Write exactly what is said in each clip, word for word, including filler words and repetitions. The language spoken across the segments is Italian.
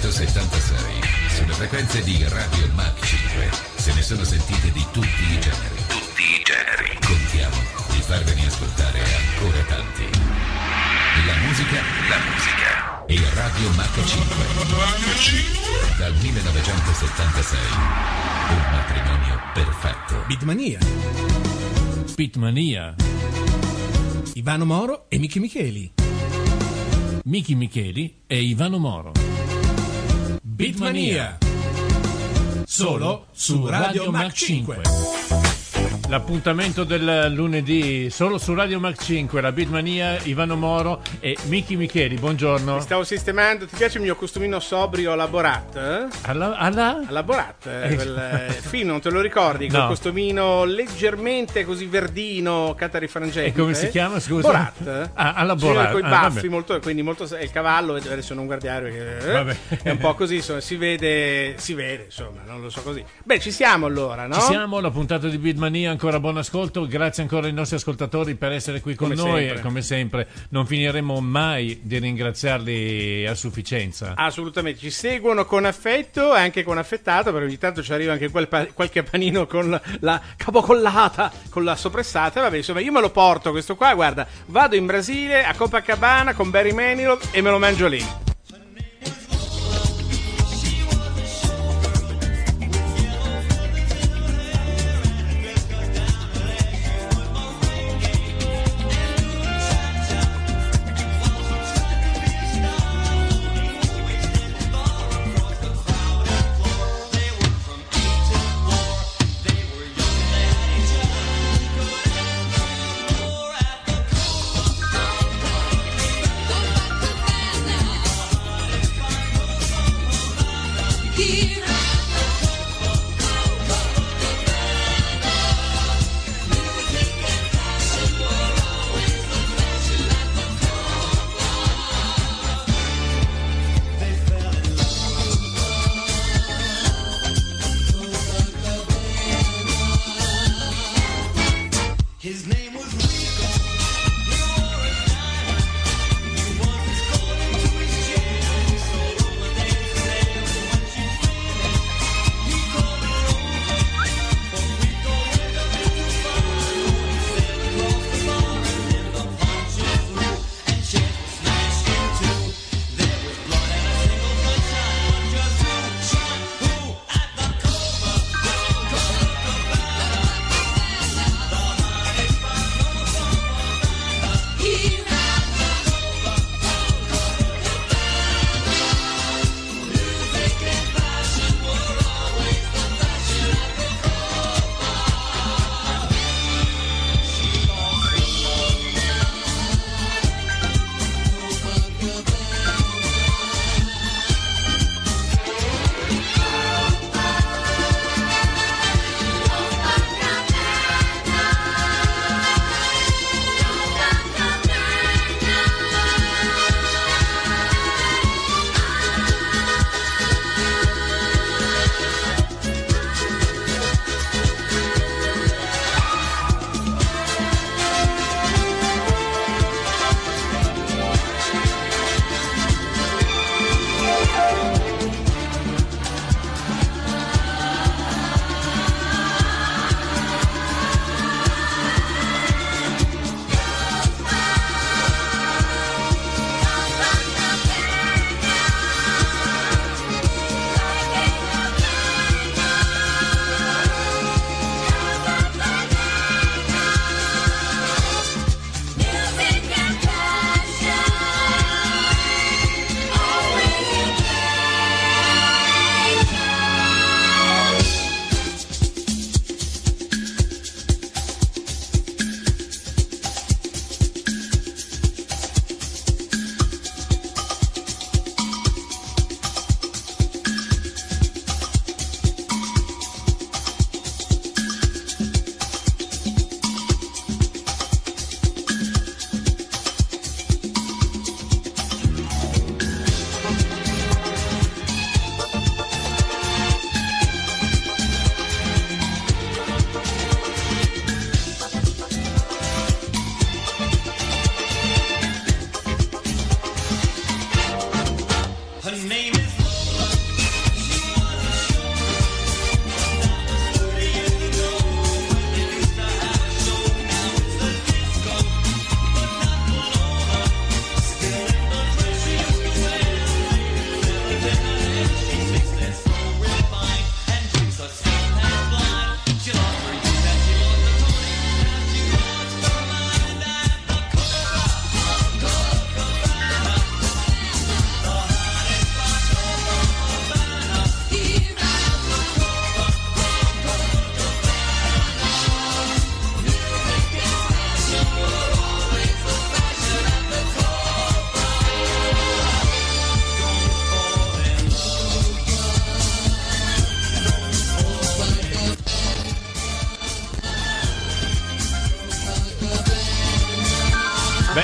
millenovecentosettantasei, sulle frequenze di Radio Mach cinque, se ne sono sentite di tutti i generi. Tutti i generi. Contiamo di farvene ascoltare ancora tanti. La musica, la musica. E Radio Mach cinque. Dal millenovecentosettantasei. Un matrimonio perfetto. Beatmania. Beatmania. Ivano Moro e Miki Micheli. Miki Micheli e Ivano Moro. Beatmania. Solo su Radio Mach cinque. L'appuntamento del lunedì solo su Radio Mach cinque, la Beatmania, Ivano Moro e Miki Micheli. Buongiorno. Mi stavo sistemando. Ti piace il mio costumino sobrio alla Borat? Eh? Alla, alla? alla Borat, eh, quel eh, film, non te lo ricordi? Quel No. costumino leggermente così verdino, catarifrangente. E come si chiama, scusa? Borat. Ah, alla Borat. Con i Ah, baffi, vabbè. molto, quindi molto, è il cavallo, adesso non guardare perché eh, Vabbè. è un po' così, insomma, si vede, si vede, insomma, non lo so così. Beh, ci siamo allora, no? Ci siamo, la puntata di Beatmania, ancora buon ascolto, grazie ancora ai nostri ascoltatori per essere qui con Come noi sempre. e come sempre non finiremo mai di ringraziarli a sufficienza. Assolutamente, ci seguono con affetto e anche con affettato, perché ogni tanto ci arriva anche quel pa- qualche panino con la capocollata, con la soppressata. Vabbè, insomma, io me lo porto questo qua, guarda, vado in Brasile a Copacabana con Barry Manilow e me lo mangio lì.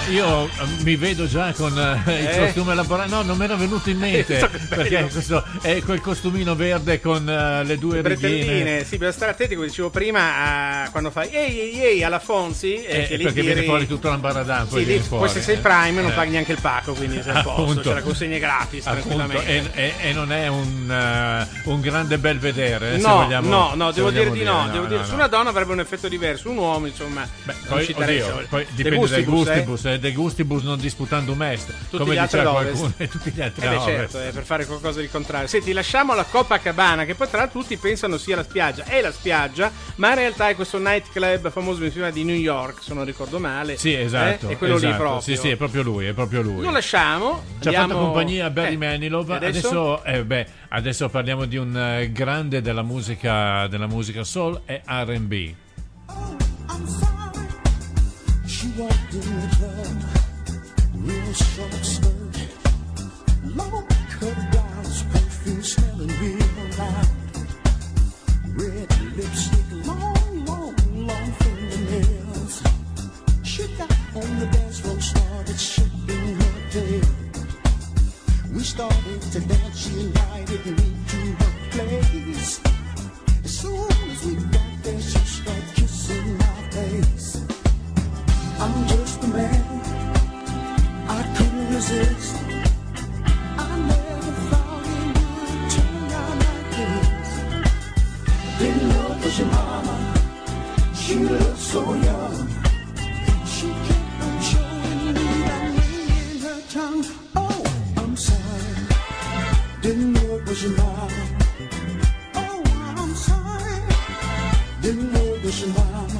io mi vedo già con uh, il Eh? costume laborale. No, non mi era venuto in mente So che bello. perché questo è quel costumino verde con uh, le due righine. Bretelline, sì, bisogna stare attenti, come dicevo prima, a quando fai ehi ehi ehi alla Fonzi, e Eh, che lì perché tiri... viene fuori tutto l'ambaradan, poi Sì, viene lì, fuori. poi se sei eh. Prime non Eh. paghi neanche il pacco, quindi sei a posto, Appunto. c'è la consegna gratis Appunto, tranquillamente. e, e- e non è un, uh, un grande bel vedere, eh, se No, vogliamo, no, no, se devo dire vogliamo di no, no, devo no, dire, no. su una donna avrebbe un effetto diverso, un uomo insomma Beh, non poi, ci oddio, interessa. poi De dipende dai gustibus, gustibus, eh? De gustibus non disputandum est, Tutti come gli altri diceva ad ovest. qualcuno, e tutti gli altri Eh a beh, ovest. certo, eh, per fare qualcosa di contrario. Senti, lasciamo la Copacabana, che poi tra l'altro tutti pensano sia la spiaggia. È la spiaggia, ma in realtà è questo nightclub famoso mi sembra di New York, se non ricordo male. Sì, esatto. Eh? È quello esatto. lì proprio. Sì, sì, è proprio lui, è proprio lui. Lo lasciamo. Ci ha andiamo- fatto compagnia Barry eh, Manilow. e adesso? Adesso, eh, beh, adesso parliamo di un eh, grande della musica, della musica soul e R and B. I'm sorry. She walked in the club, real short skirt, long cut blouse, perfume smelling real loud, red lipstick, long, long, long fingernails. She got on the dance floor, started shaking her tail. We started to dance, she invited me to her place. As soon as we got there, she started kissing my face. I'm just a man, I couldn't resist. I never thought it would turn out like this. Didn't know it was your mama, she looked so young. She kept on showing me that ring in her tongue. Oh, I'm sorry, didn't know it was your mama. Oh, I'm sorry, didn't know it was your mama.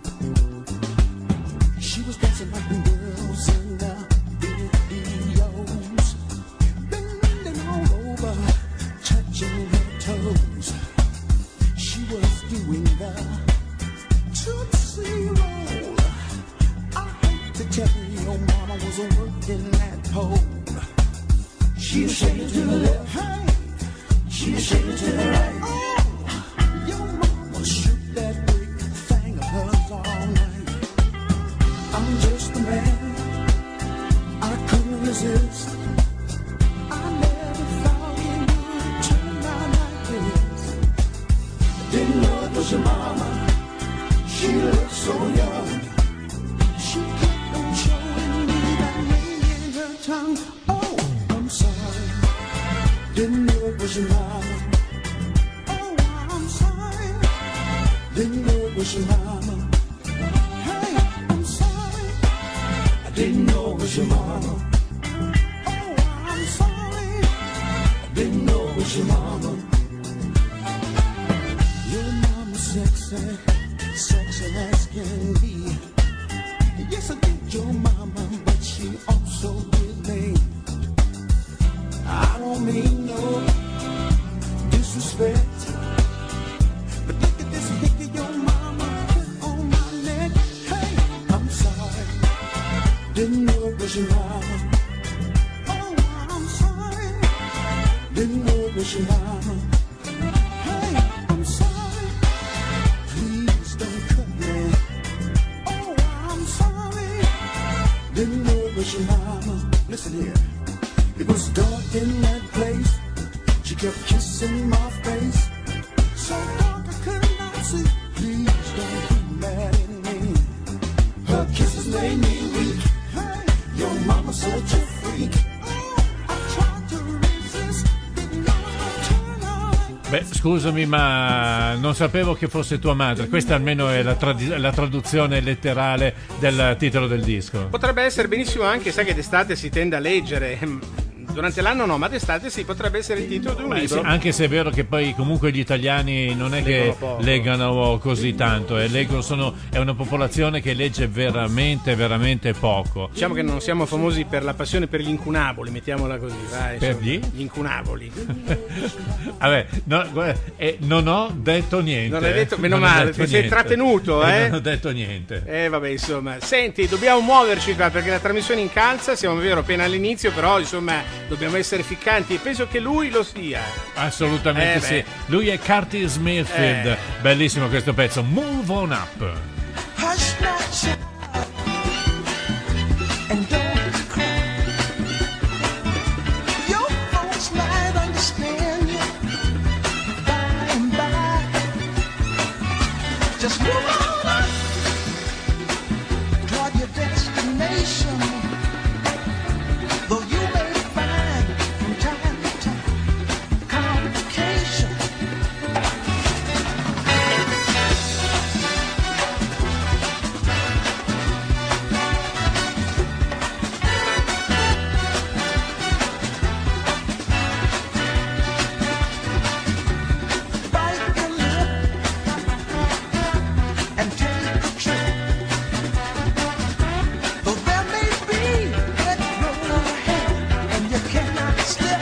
She was dancing like the girls in the videos, bending all over, touching her toes. She was doing the Tootsie Roll. I hate to tell you, your mama was working that pole. She was shaking to the left, hey. She was shaking to the right. Oh, your mama shook that big thing of hers all night. I'm just a man, I couldn't resist. I never thought it would turn out like this. Didn't know it was your mama, she looked so young. She kept on showing me that ring in her tongue. Oh, I'm sorry, didn't know it was your mama. Oh, I'm sorry, didn't know it was your mama. Hey, I'm sorry, I didn't know it was your mama. Oh, I'm sorry, I didn't know it was your mama. Your mama's sexy, sexy as can be. Yes, I did your mama, but she also did me. I don't mean no disrespect, but look at this picture your mama put on my neck. Hey, I'm sorry, didn't know it was your mama. Oh, I'm sorry, didn't know it was your mama. Hey, I'm sorry, please don't cut me. Oh, I'm sorry, didn't know it was your mama. Listen here, it was dark in that place. She kept kissing my face, so dark I could not see. Please don't be mad at me. Her kisses made me weak. Hey, your mama's such a freak. Oh, I tried to resist, didn't know it would turn out like. Beh, scusami, ma non sapevo che fosse tua madre. Questa almeno è la, trad- la traduzione letterale del titolo del disco. Potrebbe essere benissimo anche, sai che d'estate si tende a leggere. Durante l'anno no, ma d'estate sì, potrebbe essere il titolo di un Beh, libro. sì, anche se è vero che poi comunque gli italiani non è Leggono che poco. leggano così tanto, eh, leggono, sono, è una popolazione che legge veramente, veramente poco. Diciamo che non siamo famosi per la passione per gli incunaboli, mettiamola così, vai, Per insomma, gli? gli incunaboli. Vabbè, no, guarda, eh, non ho detto niente. Non hai detto- eh. meno Non ho male, detto ti sei niente. trattenuto, eh? Non ho detto niente. Eh vabbè, insomma, senti, dobbiamo muoverci qua perché la trasmissione incalza, siamo vero appena all'inizio, però insomma dobbiamo essere ficcanti e penso che lui lo sia. Assolutamente Eh, sì. beh. Lui è Curtis Mayfield. Eh. Bellissimo questo pezzo. Move on up. Hush, not child. and don't cry. Your folks might understand you by and by. Just move on up toward your destination. Though you may find from time to time complications. Bite your lip and take a trip. Though there may be red road ahead and you cannot slip,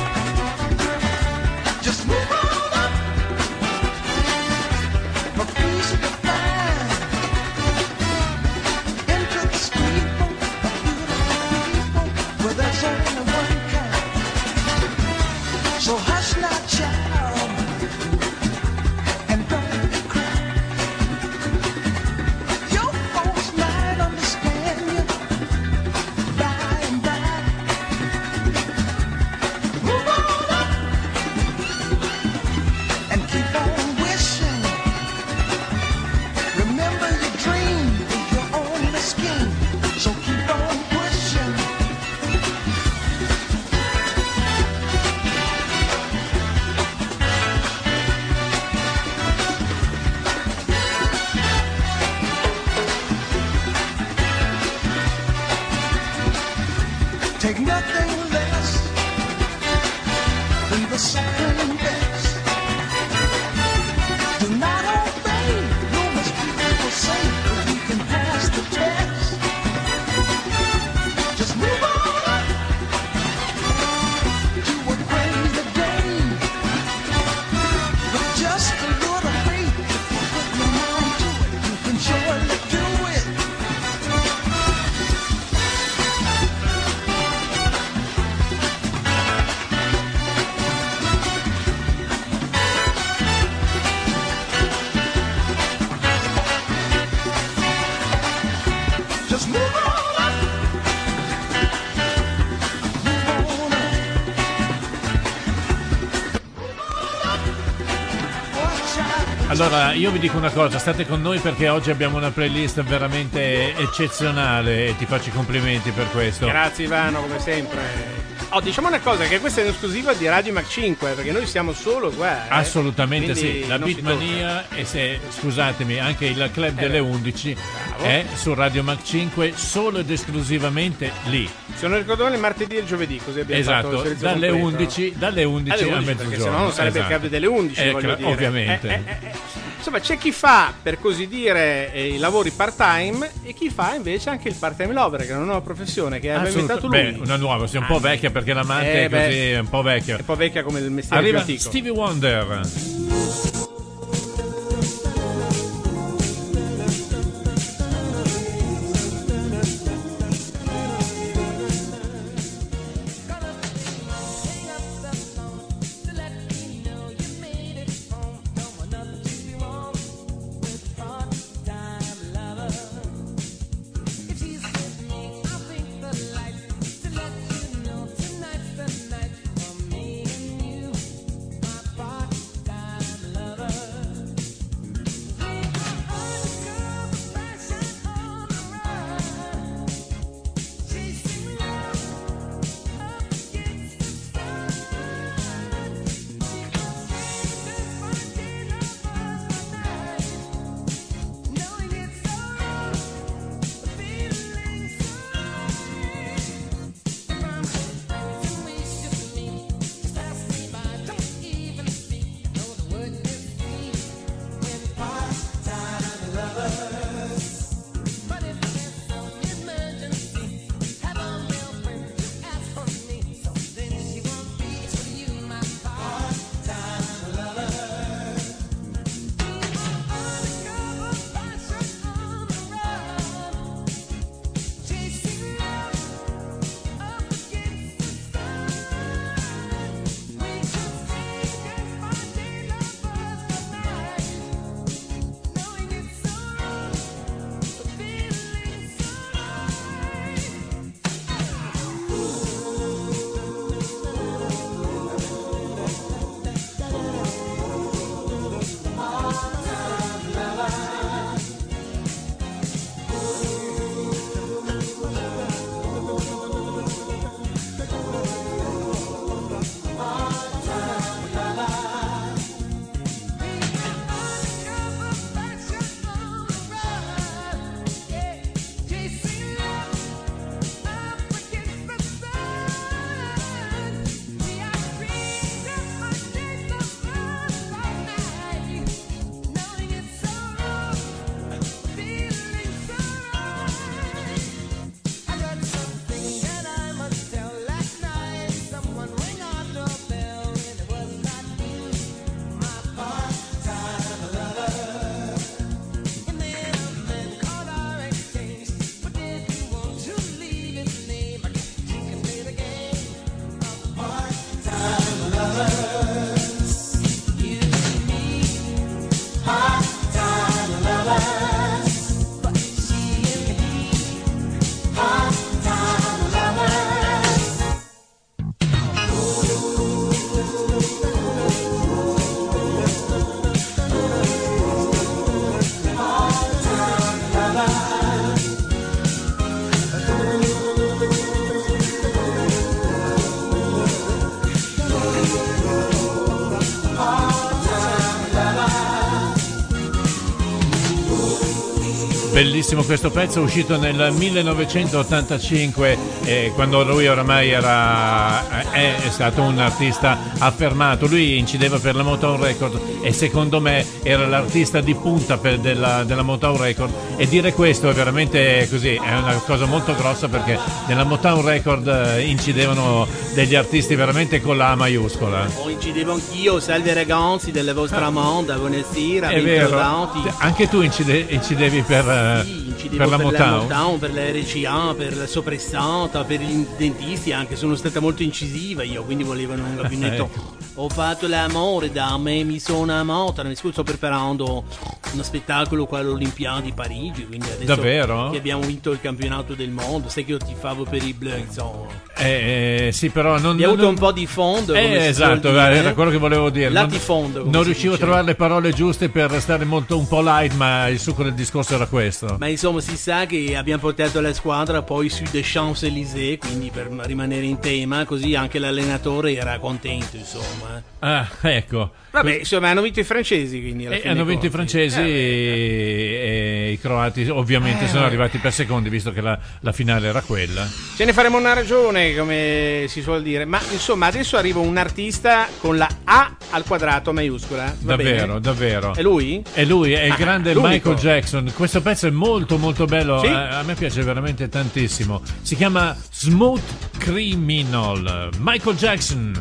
just move on up for peace to find into the steeple of beautiful people where there's only one kind. So hush now, child, and don't cry. Your folks might understand you by and by. Move on up and keep on wishing. Remember your dream is your only scheme, so keep on pushing. Take nothing less than the second best. Do not obey rumors people say, but you can pass the test. Just move on up to a greater day. With just a little faith, if you put your mind to it, you can surely do it. Just move on up. Move on up. Watch out. Allora, io vi dico una cosa, state con noi perché oggi abbiamo una playlist veramente eccezionale e ti faccio i complimenti per questo. Grazie Ivano, come sempre. Oh, diciamo una cosa, che questa è un'esclusiva di Radio Mac cinque, perché noi siamo solo qua. eh. Assolutamente Quindi sì, la non si Beatmania e se, scusatemi, anche il club Eh, delle beh. undici Bravo. è su Radio Mac cinque solo ed esclusivamente lì. tocca. Se non ricordo male, il martedì e il giovedì, così abbiamo fatto Esatto, il servizio dalle completo. undici, dalle undici Alle a undici, perché mezzogiorno. sennò non sarebbe esatto. il club delle undici, Eh, voglio cla- dire. Ovviamente. Eh, eh, eh, eh. Insomma, c'è chi fa, per così dire, eh, i lavori part-time e chi fa invece anche il part-time lover, che è una nuova professione che aveva Assolut- inventato lui. Beh, una nuova, sei un po' Ah, vecchia perché l'amante eh, è così, beh. è un po' vecchia. È un po' vecchia come il mestiere Arriva più antico. Stevie Wonder. Tonight's the night for me and you, my part-time lover. bellissimo questo pezzo, uscito nel millenovecentottantacinque, eh, quando lui oramai era è, è stato un artista affermato. Lui incideva per la Motown Record e secondo me era l'artista di punta per della, della Motown Record, e dire questo è veramente così, è una cosa molto grossa, perché nella Motown Record eh, incidevano degli artisti veramente con la A maiuscola. Oh, incidevo anch'io, salve ragazzi della vostra Amanda, buonasera, È vero, bentrovati. anche tu incide, incidevi per, eh, Sì, incidevo per la per Motown. la Motown, per la R C A, per la soppressata, per i dentisti anche, sono stata molto incisiva io, quindi volevano un gabinetto. Ecco. Ho fatto l'amore da me, mi sono amata, mi scuso, sto preparando uno spettacolo qua all'Olimpiade di Parigi, quindi adesso Davvero? che abbiamo vinto il campionato del mondo, sai che io tifavo per i Bleu, insomma. Eh, eh, sì, però non... Abbiamo avuto non- un po' di fondo, come si Eh, suol esatto, dire. era quello che volevo dire. Non, Latifondo, come non si riuscivo dice. a trovare le parole giuste per restare molto un po' light, ma il succo del discorso era questo. Ma insomma si sa che abbiamo portato la squadra poi sui des Champs-Élysées, quindi per rimanere in tema, così anche l'allenatore era contento, insomma. Ah, ecco. Vabbè, insomma, hanno vinto i francesi, quindi alla E fine hanno dei vinto i conti. francesi Eh, e, e i croati ovviamente Eh, sono vabbè. arrivati per secondi, visto che la, la finale era quella. Ce ne faremo una ragione, come si suol dire. Ma insomma, adesso arriva un artista con la A al quadrato maiuscola. Va Davvero, bene? davvero. È lui? È lui, è il Ah, grande l'unico. Michael Jackson. Questo pezzo è molto molto bello, Sì? eh, a me piace veramente tantissimo. Si chiama Smooth Criminal. Michael Jackson.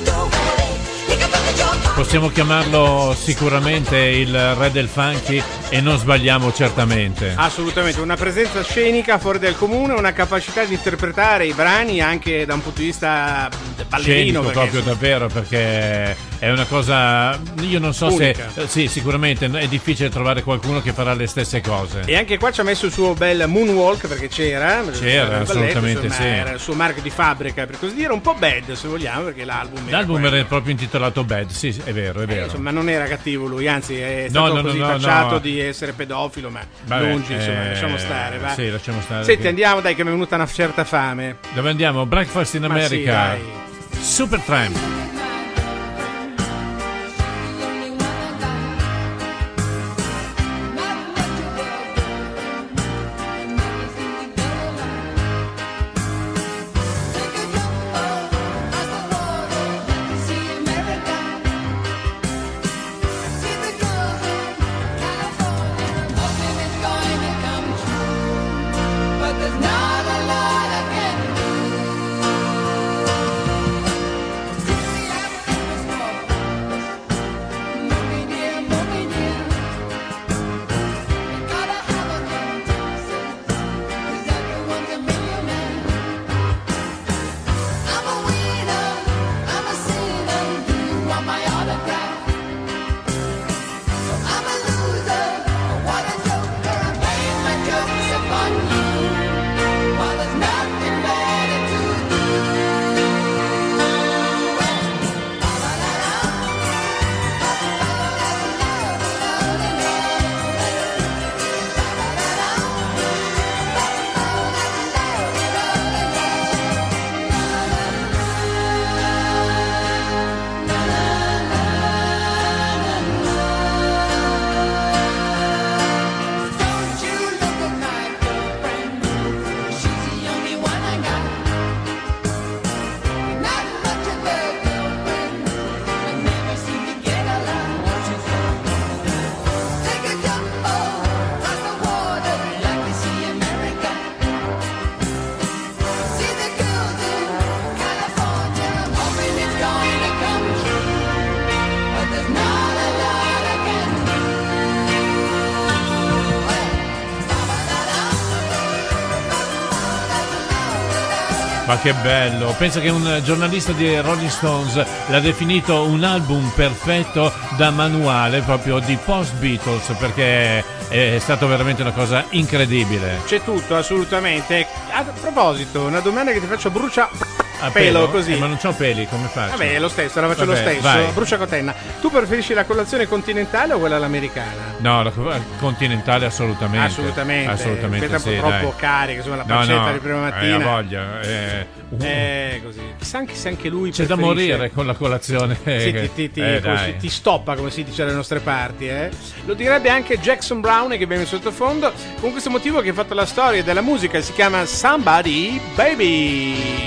Possiamo chiamarlo sicuramente il re del funky e non sbagliamo certamente. Assolutamente, una presenza scenica fuori dal comune, una capacità di interpretare i brani anche da un punto di vista ballerino. Scenico, perché, proprio insomma, davvero, perché è una cosa, io non so unica. se, eh, sì, sicuramente è difficile trovare qualcuno che farà le stesse cose. E anche qua ci ha messo il suo bel moonwalk, perché c'era, C'era, il balletto, assolutamente insomma, sì. era il suo marchio di fabbrica, per così dire, un po' bad se vogliamo, perché l'album era L'album quello. era proprio intitolato Bad, sì, sì, è vero, è Eh, vero. insomma, non era cattivo lui, anzi è No, stato no, no, così no, tacciato no. di essere pedofilo, ma Vabbè, lungi, insomma, eh, lasciamo stare, va. Sì, lasciamo stare. Senti, perché- andiamo, dai, che mi è venuta una certa fame. Dove andiamo? Breakfast in Ma sì, America. dai. Supertramp. Ma che bello, pensa che un giornalista di Rolling Stones l'ha definito un album perfetto da manuale proprio di post Beatles, perché è stato veramente una cosa incredibile. C'è tutto, assolutamente. A proposito, una domanda che ti faccio, brucia A pelo così. Eh, ma non c'ho peli, come faccio? Vabbè, è lo stesso, la faccio Vabbè, lo stesso. vai. Brucia cotenna. Tu preferisci la colazione continentale o quella all'americana? No, la continentale assolutamente. Assolutamente. Assolutamente Questa sì, è un po' troppo dai. carica, insomma, la No, pancetta no, di prima hai mattina. voglia. Eh, uh, Eh, così. Chissà anche se anche lui c'è da preferisce- morire con la colazione. Sì, ti, ti, ti, Eh, come dai. si- ti stoppa, come si dice dalle nostre parti, eh? Lo direbbe anche Jackson Brown, che abbiamo in sottofondo, con questo motivo che ha fatto la storia della musica, si chiama Somebody Baby.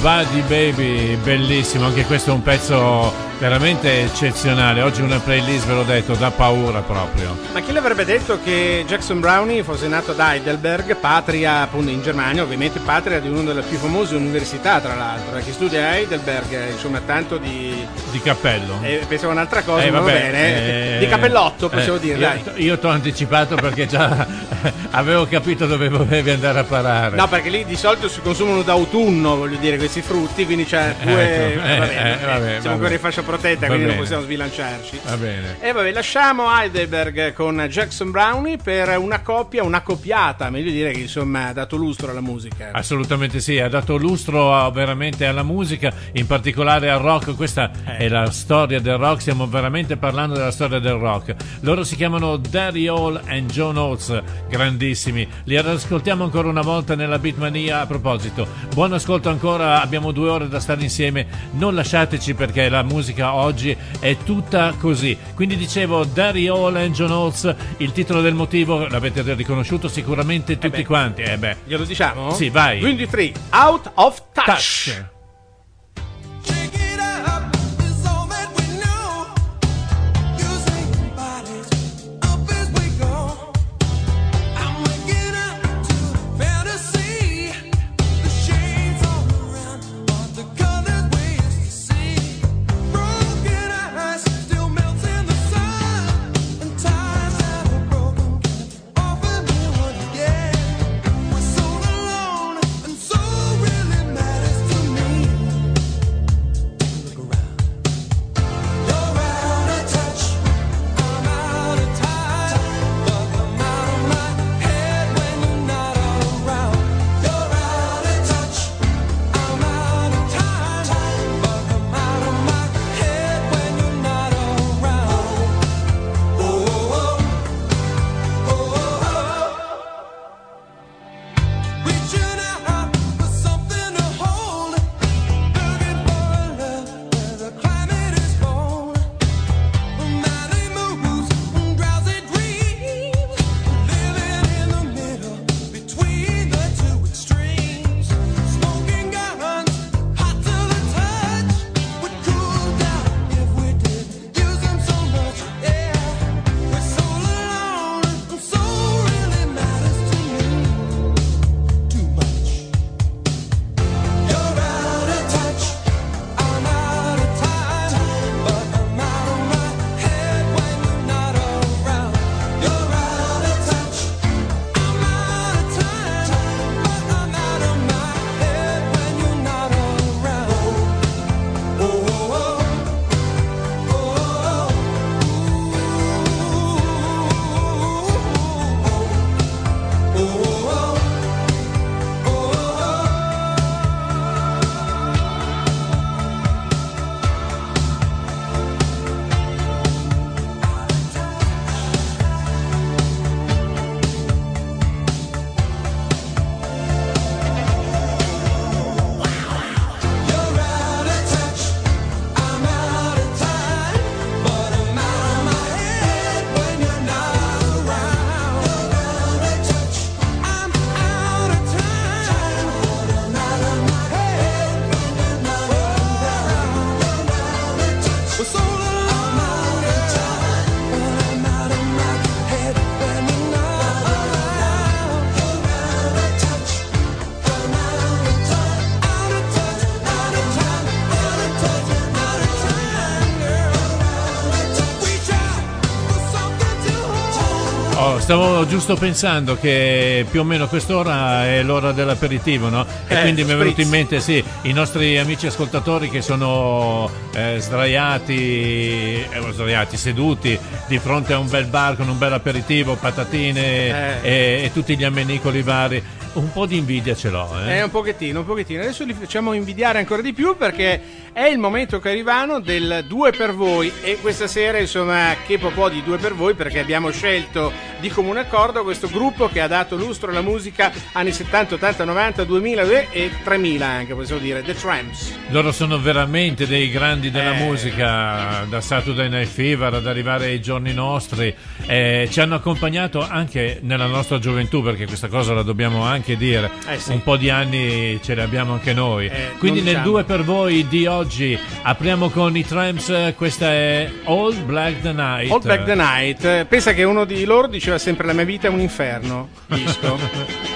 Buddy Baby, bellissimo, anche questo è un pezzo veramente eccezionale. Oggi una playlist, ve l'ho detto, da paura proprio. Ma chi l'avrebbe detto che Jackson Brownie fosse nato ad Heidelberg, patria appunto in Germania, ovviamente patria di una delle più famose università, tra l'altro, che studia a Heidelberg, insomma tanto di... Di cappello. Eh, pensavo un'altra cosa, eh, ma vabbè, va bene, eh, di cappellotto possiamo eh, dire, io, dai. Io ti ho anticipato perché già avevo capito dove volevi andare a parare. No, perché lì di solito si consumano d'autunno, voglio dire, questi frutti, quindi c'è due... Ecco, eh, va bene, eh, vabbè, siamo vabbè. ancora in fascia protetta, Va quindi bene. non possiamo sbilanciarci. Va bene. E vabbè, lasciamo Heidelberg con Jackson Brownie per una coppia, una coppiata, meglio dire, che insomma ha dato lustro alla musica. Assolutamente sì, ha dato lustro a- veramente alla musica, in particolare al rock. Questa è la storia del rock, stiamo veramente parlando della storia del rock. Loro si chiamano Daddy Hall and John Oates, grandissimi. Li ascoltiamo ancora una volta nella Beatmania. A proposito, buon ascolto ancora, abbiamo due ore da stare insieme, non lasciateci perché la musica oggi è tutta così. Quindi dicevo Daddy Hall and John Oates, il titolo del motivo l'avete riconosciuto sicuramente tutti beh. quanti. Eh beh. Glielo diciamo? Sì, vai. ventitré, Out of Touch. Touch. Check it out, it's all that we know. Using bodies up as we go. I'm waking up to fantasy. The shades all around are the colors we used to see. Broken eyes still melt in the sun, and ties that are broken can't offer me one again. We're so alone, and so really matters to me. Look around. You're out of touch. I'm out of time. But I'm out of my head when you're not around. You're out of touch. I'm out of time. But I'm out of my head when you're not around. Oh, oh, oh, oh, oh. Reaching out for something to hold. Looking for a love where the climate is cold. Madly moves and drowsy dreams. Living in the middle between the two extremes. Smoking guns, hot to the touch. Would cool down if we did use them so much. Yeah, we're so alone, and so really matters to me. Too much. You're out of touch. I'm out of time, but I'm out of my head when you're not around. You're out of touch. I'm out of time, but I'm out of my head when you're not around. Oh, oh, oh, oh, oh, You're out of touch. I'm out of time, but I'm out of my head when you're not around. You're out of touch. I'm out of time, but I'm out of my head when you're not around. You're out of touch. We're so alone. I'm out of time, but I'm out of my head when you're not around. You're out of touch. I'm out of time, out of touch, out of time, out of touch, out of time, girl. Reach out for something to hold. Oh, stavo giusto pensando che più o meno quest'ora è l'ora dell'aperitivo, no? E Eh, quindi mi è venuto spritz. in mente, sì, i nostri amici ascoltatori che sono eh, sdraiati, eh, sdraiati, seduti di fronte a un bel bar con un bel aperitivo, patatine Eh. e, e tutti gli ammenicoli vari. Un po' di invidia ce l'ho, eh? Eh, un pochettino, un pochettino. Adesso li facciamo invidiare ancora di più perché è il momento carivano del due per voi e questa sera, insomma, che po' di due per voi perché abbiamo scelto di comune accordo questo gruppo che ha dato lustro alla musica anni settanta, ottanta, novanta, duemila e tremila anche, possiamo dire, The Tramps. Loro sono veramente dei grandi della Eh. musica, da Saturday Night Fever ad arrivare ai giorni nostri. Eh, ci hanno accompagnato anche nella nostra gioventù, perché questa cosa la dobbiamo anche anche dire, Eh sì. un po' di anni ce li abbiamo anche noi. Eh, Quindi non nel diciamo. due per voi di oggi apriamo con i Tramps, questa è All Black the Night. All Back the Night. Eh, Pensa che uno di loro diceva sempre la mia vita è un inferno. Disco.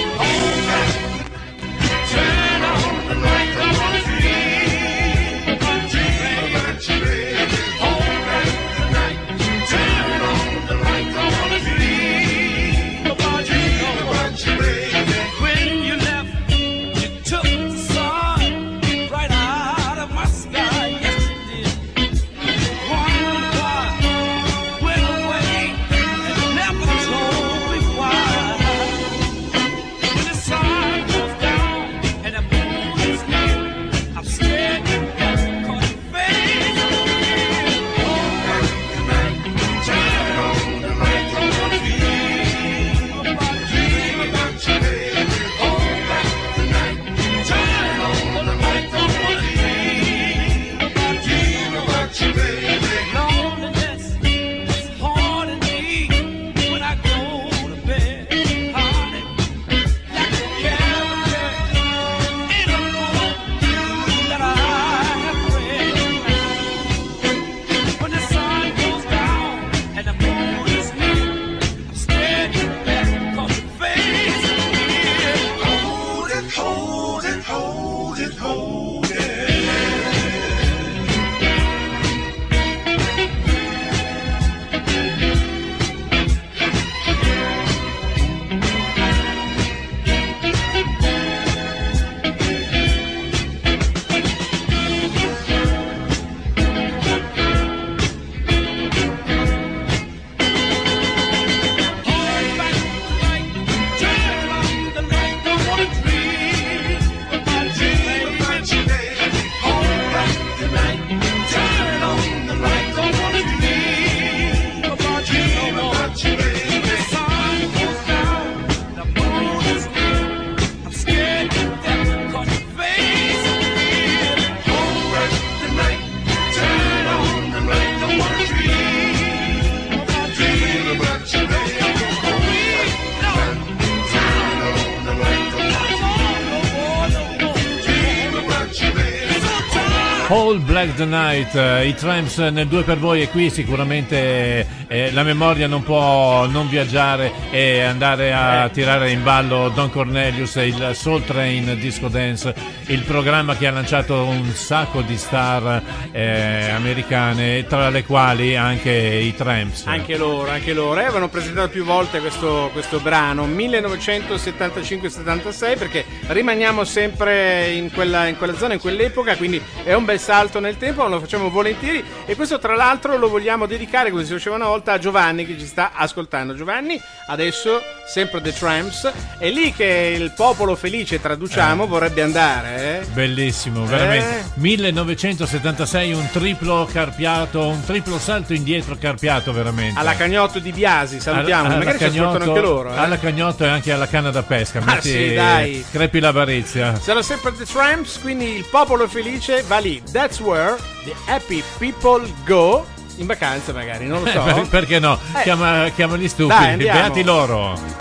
All Black the Night, uh, i Tramps nel due per voi, e qui sicuramente eh, la memoria non può non viaggiare e andare a tirare in ballo Don Cornelius e il Soul Train Disco Dance, il programma che ha lanciato un sacco di star eh, americane, tra le quali anche i Tramps. Anche loro, anche loro. Eh, avevano presentato più volte questo, questo brano, millenovecentosettantacinque settantasei, perché rimaniamo sempre in quella, in quella zona, in quell'epoca, quindi è un bel salto nel tempo, lo facciamo volentieri, e questo tra l'altro lo vogliamo dedicare, come si faceva una volta, a Giovanni che ci sta ascoltando. Giovanni, adesso sempre The Tramps, è lì che il popolo felice, traduciamo, eh. vorrebbe andare. Eh? Bellissimo, veramente. Eh. millenovecentosettantasei, un triplo carpiato, un triplo salto indietro carpiato, veramente. Alla Cagnotto di Biasi, salutiamo, alla, magari alla ci ascoltano anche loro. Eh? Alla Cagnotto e anche alla canna da pesca. Ah, metti, sì, dai. Crepi la barizia. Sono sempre The Tramps, quindi il popolo felice va lì. That's where the happy people go. In vacanza magari, non lo so. Eh, per, perché no? Eh. Chiama, chiama gli stupidi, Dai, andiamo. beati loro.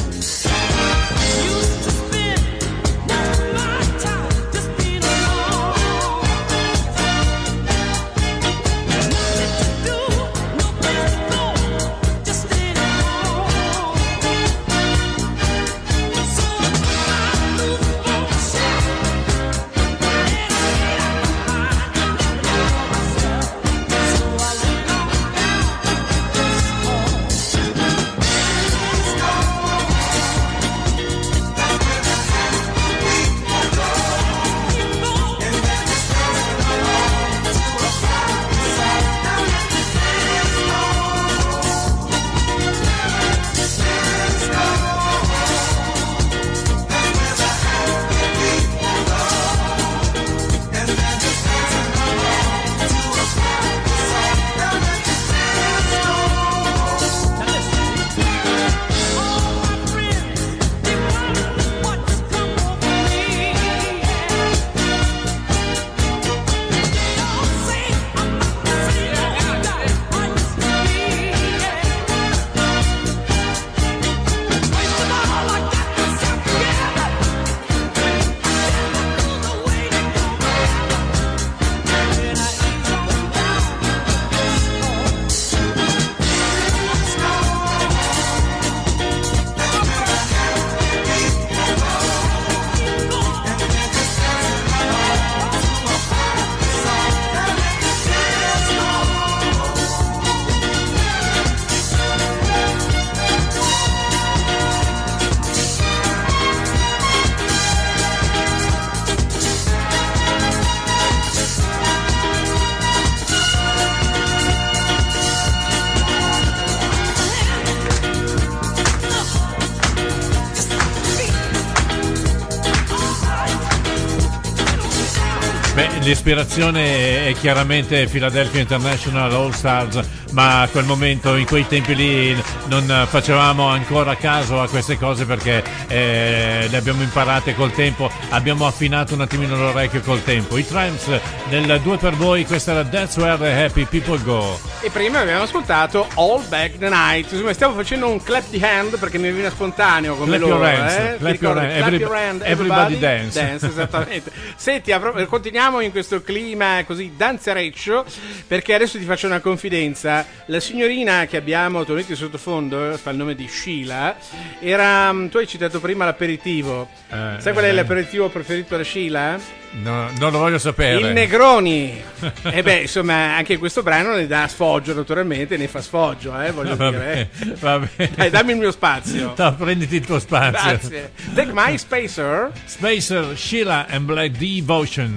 Beh, l'ispirazione è chiaramente Philadelphia International All Stars, ma a quel momento, in quei tempi lì, non facevamo ancora caso a queste cose perché eh, le abbiamo imparate col tempo, abbiamo affinato un attimino l'orecchio col tempo. I Tramps nel due per voi, questa era That's Where the Happy People Go. E prima abbiamo ascoltato All Back the Night. Insomma, stiamo facendo un clap the hand perché mi viene spontaneo come clap loro. Your hands, Eh? clap your hand. Clap Every, your hand, everybody, everybody dance. dance, esattamente. Senti, apro- continuiamo in questo clima così danzereccio, perché adesso ti faccio una confidenza. La signorina che abbiamo tenuto in sottofondo, fa il nome di Sheila, era, tu hai citato prima l'aperitivo. Eh, Sai qual è eh. l'aperitivo preferito da Sheila? No, non lo voglio sapere. Il Negroni. E beh, insomma, anche questo brano ne dà sfoggio, naturalmente, ne fa sfoggio, eh, voglio Va dire. bene, va bene. Dai, dammi il mio spazio. No, prenditi il tuo spazio. Grazie. Take my spacer. Spacer, Sheila and Black Devotion.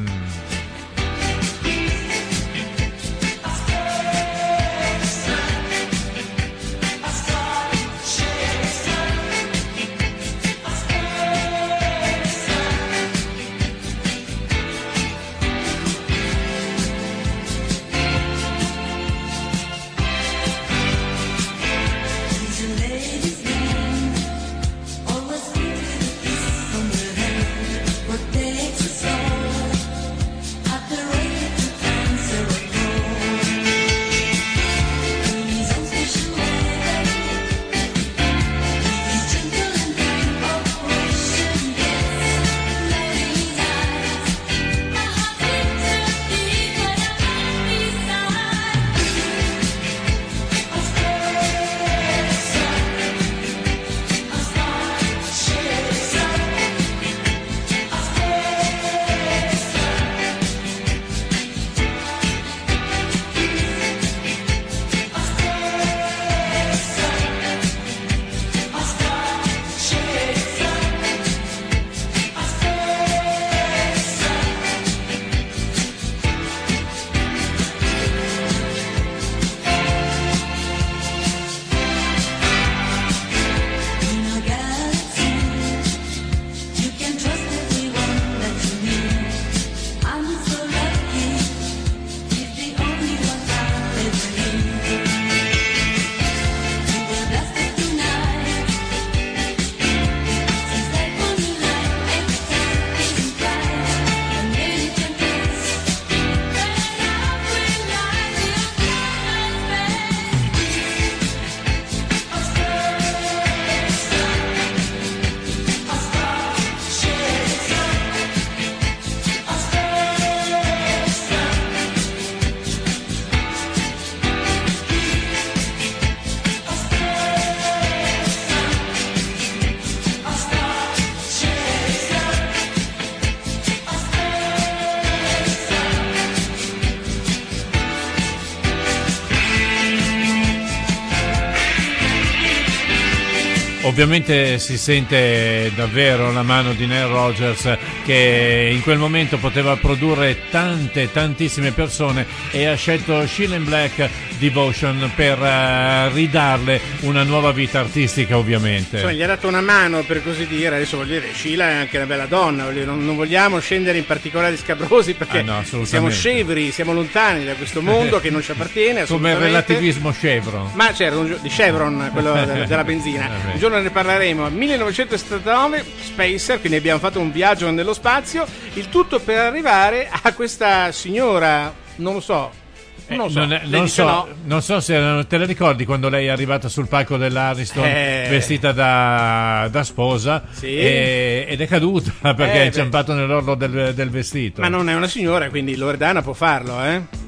Ovviamente si sente davvero la mano di Nile Rodgers, che in quel momento poteva produrre tante, tantissime persone, e ha scelto Sheila and Black Devotion per uh, ridarle una nuova vita artistica, ovviamente. Insomma, gli ha dato una mano, per così dire. Adesso voglio dire, Sheila è anche una bella donna, voglio dire, non, non vogliamo scendere in particolari scabrosi perché Ah, no, siamo assolutamente. scevri, siamo lontani da questo mondo che non ci appartiene Come il assolutamente. relativismo Chevron. Ma certo, un gio- di Chevron, quello della, della benzina. Vabbè. Un giorno ne parleremo. millenovecentosettantanove, Spacer, quindi abbiamo fatto un viaggio nello spazio, il tutto per arrivare a questa signora, non lo so, non lo so, non, è- lei non dice so, no. non so se te la ricordi quando lei è arrivata sul palco dell'Ariston Eh. vestita da, da sposa, Sì. e- ed è caduta perché Eh, è beh. inciampato nell'orlo del, del vestito. Ma non è una signora, quindi Loredana può farlo, eh?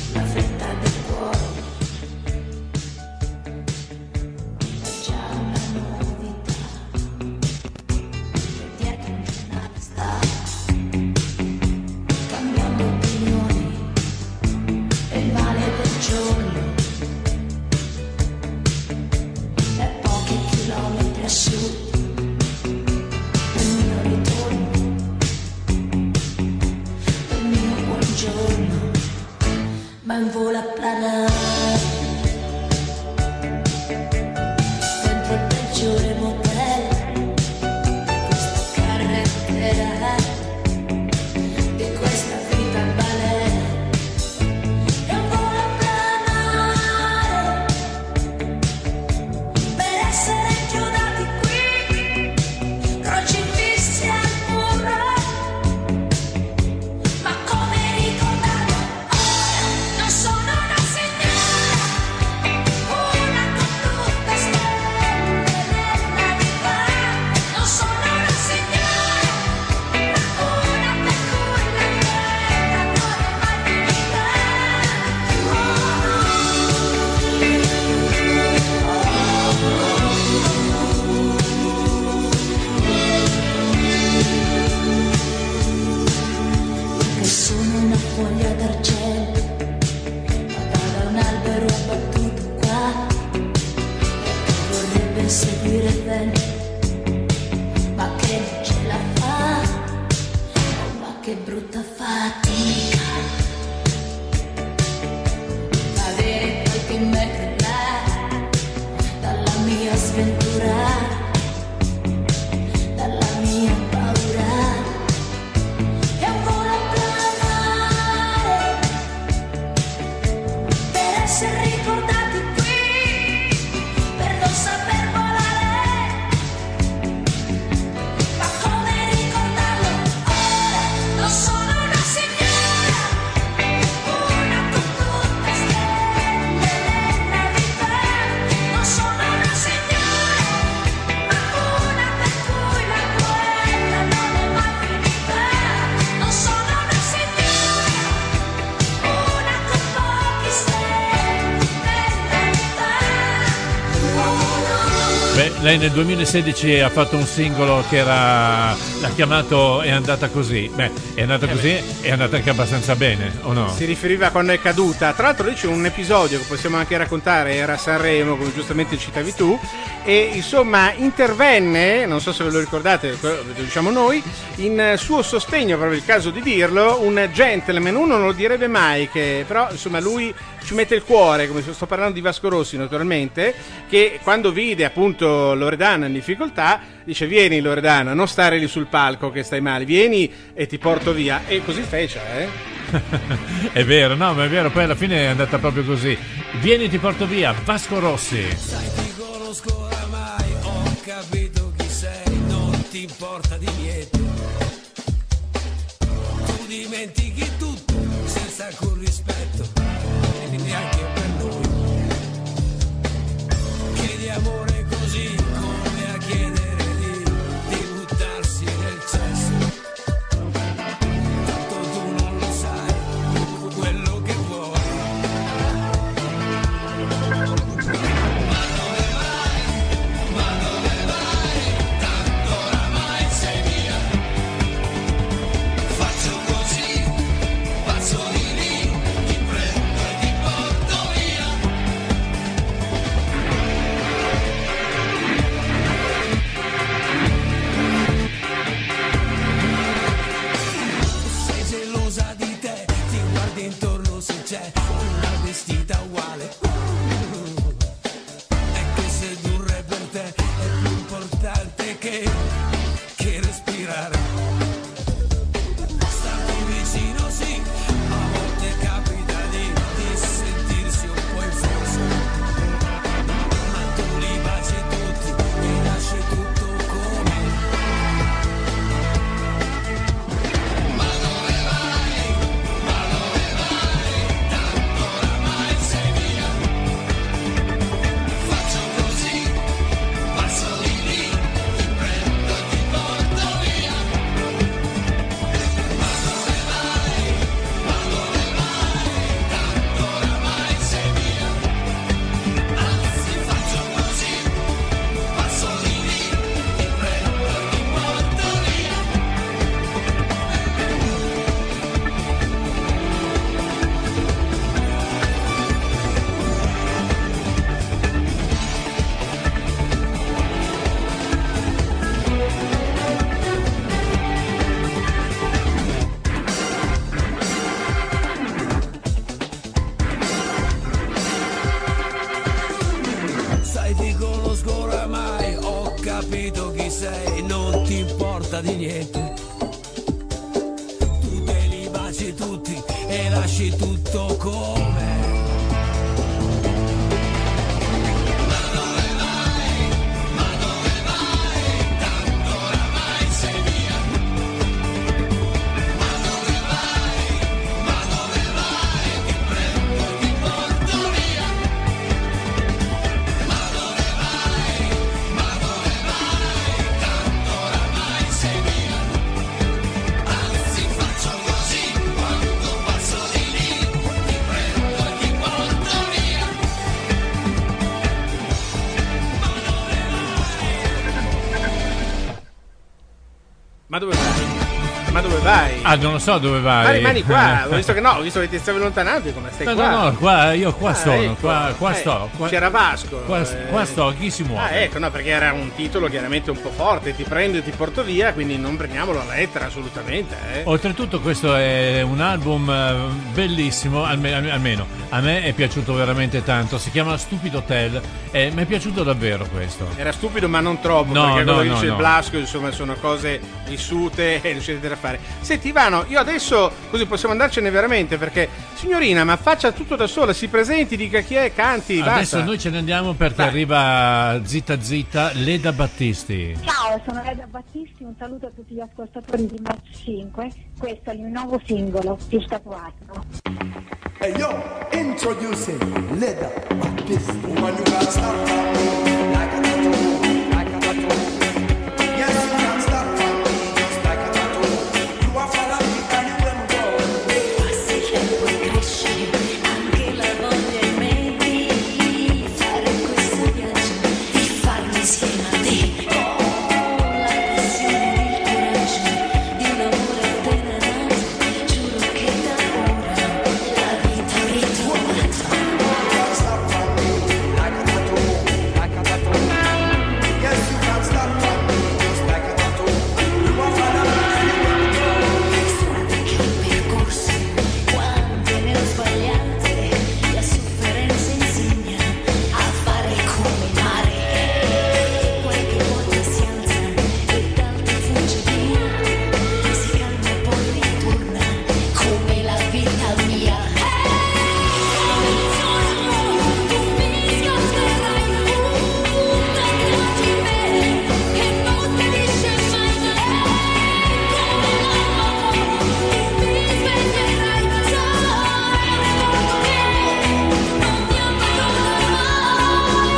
Cambiando opinioni e il male del giorno e pochi chilometri a sud del mio ritorno, del mio buongiorno. che brutta fatica avere qualche metro là dalla mia sventura, dalla mia paura. E un volo planare per essere ricordati qui, per non saper volare, ma come ricordarlo ora? Non sono una signora, una con tutte stelle nella vita. Non sono una signora, ma una per cui la guerra non è mai finita. Non sono una signora, una con poche stelle nella vita. Beh, lei nel duemilasedici ha fatto un singolo che era, l'ha chiamato È andata così. Beh, è andata così, è andata anche abbastanza bene, o no? Si riferiva a quando è caduta. Tra l'altro lì c'è un episodio che possiamo anche raccontare, era a Sanremo, come giustamente citavi tu, e insomma intervenne, non so se ve lo ricordate, lo diciamo noi, in suo sostegno, proprio il caso di dirlo, un gentleman, uno non lo direbbe mai, che però insomma lui ci mette il cuore, come sto parlando di Vasco Rossi naturalmente, che quando vide appunto Loredana in difficoltà dice: vieni Loredana, non stare lì sul palco che stai male, vieni e ti porto via, e così fece, eh? È vero, no, ma è vero, poi alla fine è andata proprio così. Vieni, ti porto via, Vasco Rossi. Sai, ti conosco oramai, ho capito chi sei, non ti importa di niente. Tu dimentichi tutto senza alcun rispetto, e neanche per noi. Chiedi amore così come a chiedere di, di buttarsi nel cesso. Tanto tu non lo sai quello che vuoi. Ma dove vai? Ma dove vai? Tanto oramai sei via. Faccio così, passo di lì, ti prendo e ti porto via. Sei gelosa di te, ti guardi intorno se c'è una vestita uguale. E che sedurre per te è più importante che, che respirare. Starti vicino sì, a volte capita di, di sentirsi un po' in forza. Ma tu li baci tutti e lasci tutto come. Ma dove vai? Ma dove vai? Tanto oramai sei via. Faccio così, passo di lì, ti prendo e ti porto via. Ma dove vai? Ma dove vai? Tanto oramai sei via. Anzi, faccio così, passo di lì, ti prendo e ti porto via. Sai, ti conosco oramai, ho capito chi sei, non ti importa di niente. Tu te li baci tutti e lasci tutto come. Ma dove vai? Ma dove vai? Tanto oramai sei via. Ma dove vai? Ma dove vai? Ti prendo e ti porto via. Ma dove vai? Ma dove vai? Tanto oramai sei via. Anzi, faccio così, quando passo di lì, ti prendo e ti porto via. Ma dove vai? Ma dove vai? Ah, non lo so dove vai. Ma rimani qua, ho visto che no, ho visto che ti stavi allontanando, come stai No, qua? no, no, qua, io qua Ah, sono, ecco. qua, qua Eh, sto. Qua, C'era Vasco. qua, eh. qua sto, chi si muove? Ah, ecco, no, perché era un titolo chiaramente un po' forte, ti prendo e ti porto via, quindi non prendiamolo alla lettera assolutamente, eh. Oltretutto questo è un album eh, bellissimo, alme- alme- almeno a me è piaciuto veramente tanto, si chiama Stupid Hotel e mi è piaciuto davvero questo. Era stupido ma non troppo, No, perché no, quello che no, dice no. il Blasco, insomma, sono cose vissute e riuscite a fare. Senti Ivano, io adesso così possiamo andarcene veramente, perché signorina, ma faccia tutto da sola, si presenti, dica chi è, canti, Adesso basta. noi ce ne andiamo perché Dai. arriva zitta zitta Leda Battisti. Ciao, sono Leda Battisti, un saluto a tutti gli ascoltatori di Match cinque. Questo è il mio nuovo singolo, Più Statuato. Hey yo, introducing Leda Battisti. Woman, you can't stop from me like a tattoo, like a tattoo. Yes, you can't stop from me just like a tattoo. You are follow me anywhere we go. Passi il tempo e cresce anche la voglia in me di fare questo viaggio, di farlo insieme a te. Ho la passione e il coraggio di un amore appena nato. Giuro che da ora la vita ho ritrovato. Can't stop from me like a tattoo, like a tattoo. Yes, you can't stop from me just like a tattoo. You are follow me anywhere we go. Strade che ho percorso, quante ne ho sbagliate, la sofferenza insegna a fare come il mare. Qualche volta si alza e d'altro fugge via, si calma e poi ritorna come la vita mia. Tu mi scasterai dentro di me che non finisce mai. Come l'amore tu mi sveglierai, sai che non ti abbandonerai,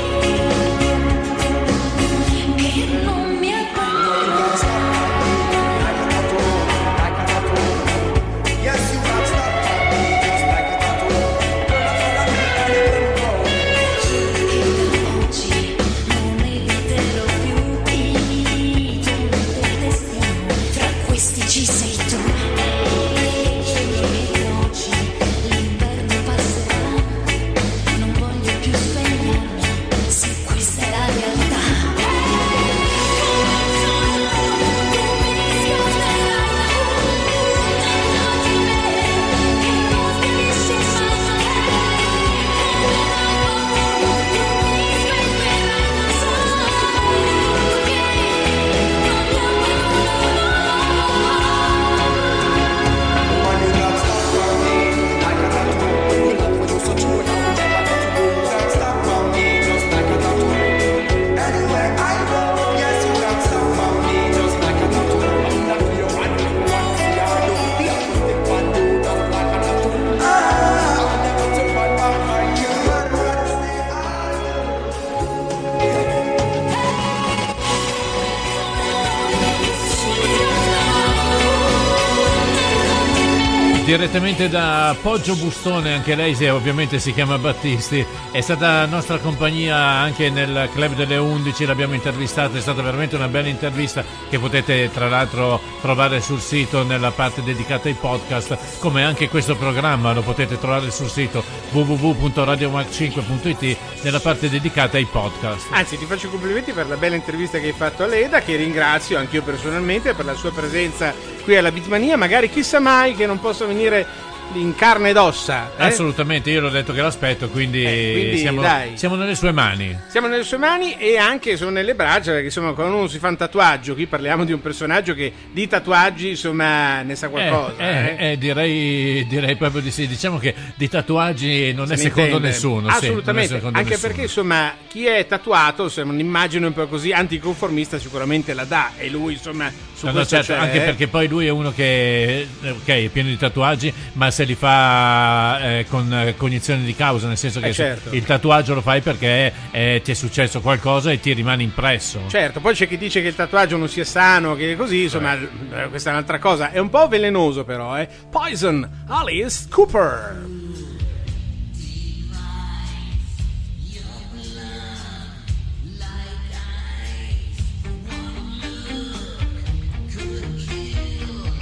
che non mi Yes, you can't stop from me just like a tattoo. Girl, follow me anywhere we go. che da oggi non eviterò più i tuoi del destino, tra questi ci sei tu. Giuro che oggi l'inverno passerà, non voglio più svegliarmi se questa è la realtà. Woman, you can't stop from me like a tattoo. Your love for you so true and I will never let you go. Can't stop from me just like a tattoo. Anywhere I go, yes, you can't stop from me just like a tattoo. I'm not your one, one see I do. The acoustic one do just like a tattoo. Ah, I'll never turn my back on you. I'd rather stay Direttamente da Poggio Bustone, anche lei si- ovviamente si chiama Battisti, è stata nostra compagnia anche nel Club delle undici, l'abbiamo intervistata, è stata veramente una bella intervista che potete tra l'altro trovare sul sito nella parte dedicata ai podcast, come anche questo programma lo potete trovare sul sito w w w punto radio mac cinque punto i t nella parte dedicata ai podcast. Anzi, ti faccio i complimenti per la bella intervista che hai fatto a Leda, che ringrazio anch'io personalmente per la sua presenza qui alla Beatmania. Magari chissà mai che non possa venire in carne ed ossa. eh? Assolutamente, io l'ho detto che l'aspetto, quindi, Eh, quindi, siamo, dai. siamo nelle sue mani. Siamo nelle sue mani e anche sono nelle braccia, perché insomma quando uno si fa un tatuaggio, qui parliamo di un personaggio che di tatuaggi insomma ne sa qualcosa. Eh, eh, eh, direi, direi proprio di sì. Diciamo che di tatuaggi non è Se ne secondo intende. nessuno. sì, non è Assolutamente, secondo anche nessuno. perché insomma chi è tatuato, insomma, un'immagine un po' così anticonformista sicuramente la dà, e lui insomma su No, no, questo certo, c'è, anche eh. perché poi lui è uno che eh, ok, è pieno di tatuaggi, ma se li fa eh, con eh, cognizione di causa, nel senso che Eh, certo. il tatuaggio lo fai perché eh, ti è successo qualcosa e ti rimane impresso. Certo, poi c'è chi dice che il tatuaggio non sia sano, che così, insomma, eh, questa è un'altra cosa. È un po' velenoso però, eh. Poison, Alice Cooper. Could kill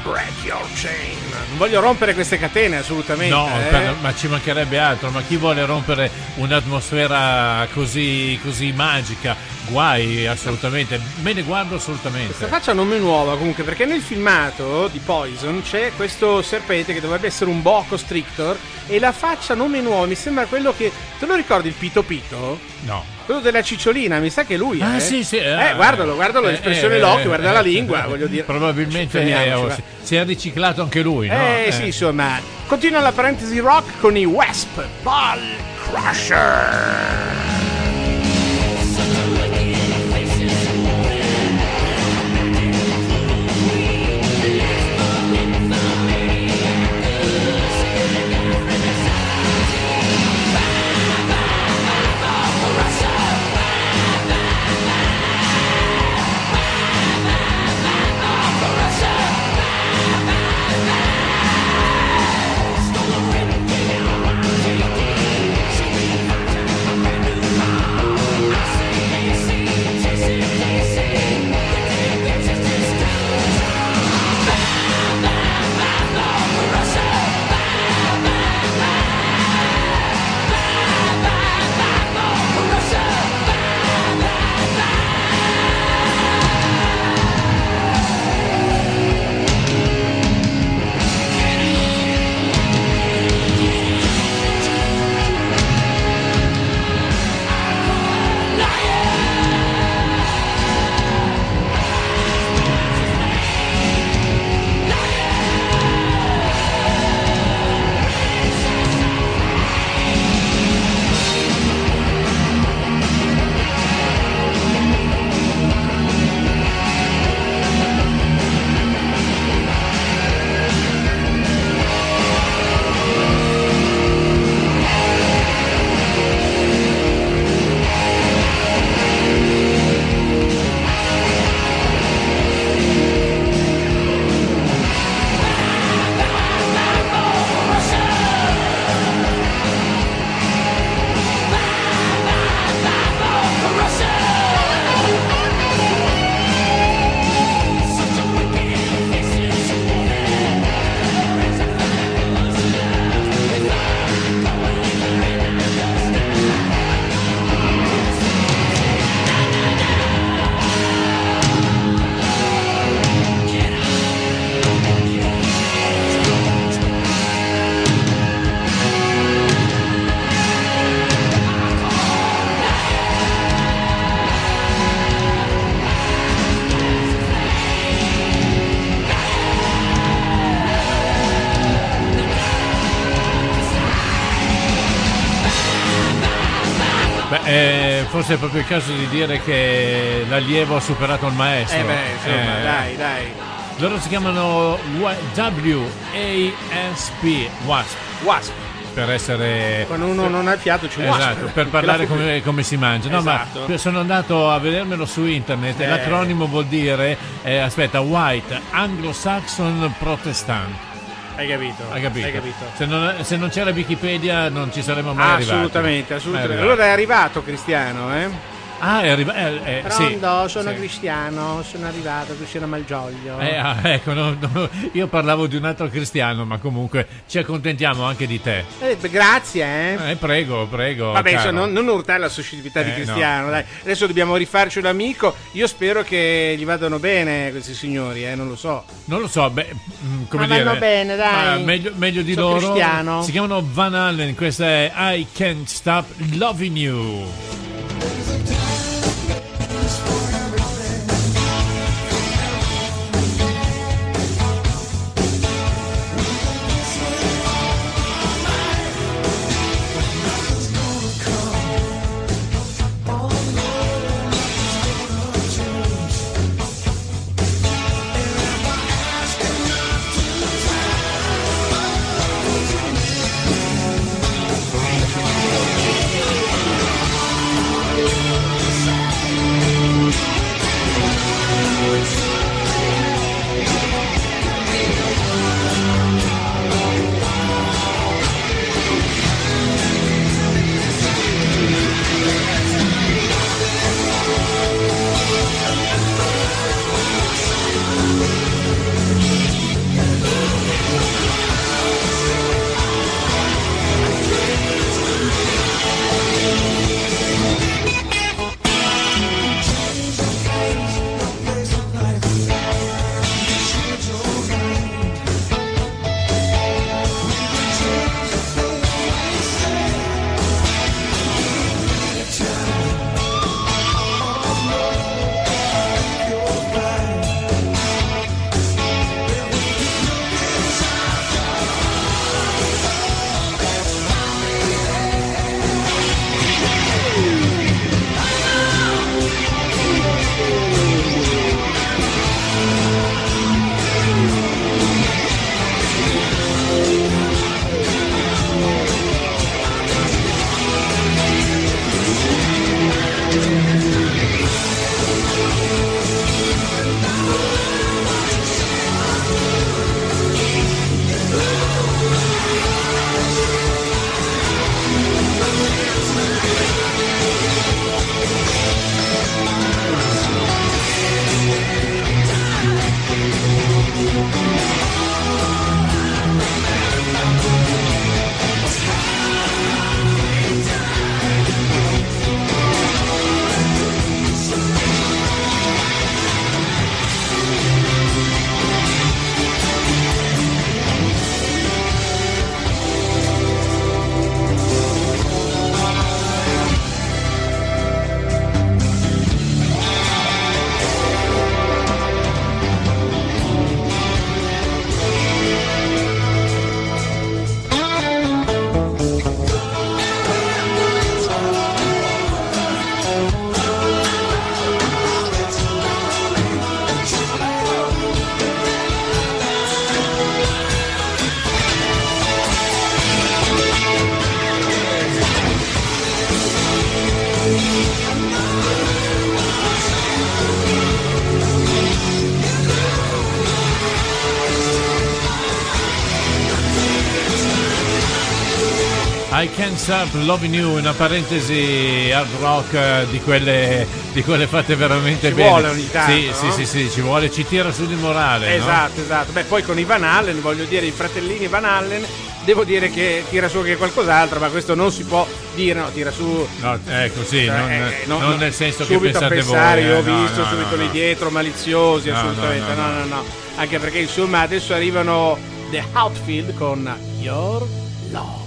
Break your chain. Non voglio rompere queste catene assolutamente. No, eh. per- ma ci mancherebbe altro, ma chi vuole rompere un'atmosfera così, così magica? Guai, assolutamente, me ne guardo assolutamente. Questa faccia non è nuova comunque, perché nel filmato di Poison c'è questo serpente che dovrebbe essere un boa constrictor e la faccia non è nuova, mi sembra quello che... Te lo ricordi il Pito Pito? No. Quello della cicciolina, mi sa che lui Ah eh. sì sì Eh, guardalo, guardalo eh, l'espressione eh, l'occhio, eh, guarda eh, la lingua, voglio dire. Probabilmente Fermiamoci, eh, oh, va. si, si è riciclato anche lui, no? Eh, sì, insomma. Continua la parentesi rock con i Wasp Ball Crusher. Beh, eh, forse è proprio il caso di dire che l'allievo ha superato il maestro. Eh beh, insomma, Eh, dai, dai. Loro si chiamano W A S P, Wasp, Wasp. per essere... Quando uno non ha il fiato ci vuole. Esatto, per parlare come, come si mangia. No, Esatto. ma sono andato a vedermelo su internet e Eh. l'acronimo vuol dire, eh, aspetta, White Anglo-Saxon Protestant. Hai capito? Hai capito? Hai capito? Se, non, se non c'era Wikipedia non ci saremmo mai Ah, arrivati. assolutamente, Mai assolutamente. arrivati. Allora è arrivato Cristiano, eh? Ah, è arrivato. Eh, eh, sì, Pronto, sono sì. Cristiano, sono arrivato, Cristiano Malgioglio. Eh, ah, ecco, no, no, io parlavo di un altro cristiano, ma comunque ci accontentiamo anche di te. Eh, beh, grazie, eh. Eh, prego, prego. Vabbè, caro. insomma, non, non urtare la suscettibilità di Eh, Cristiano, no. dai. Adesso dobbiamo rifarci un amico. Io spero che gli vadano bene questi signori, eh, non lo so. Non lo so, beh, mm, come Ma dire. vanno bene, dai. ma meglio, meglio di Sono loro. cristiano. Si chiamano Van Halen, questa è I Can't Stop Loving You. Thank I Can't Stop Loving You, una parentesi hard rock eh, di quelle, di quelle fatte veramente Ci bene. vuole ogni tanto, sì, no? sì, sì, sì, ci vuole, ci tira su di morale. no? Esatto, esatto. Beh, poi con i Van Allen, voglio dire, i fratellini Van Allen, devo dire che tira su anche qualcos'altro, ma questo non si può dire, no, tira su. No, ecco, sì, Cioè, non, eh, no, non no, nel senso che subito a pensate pensare, voi. io ho eh, no, visto no, subito no, lì no. dietro, maliziosi, No, assolutamente, no, no no, no, no, anche perché insomma adesso arrivano The Outfield con Your Love.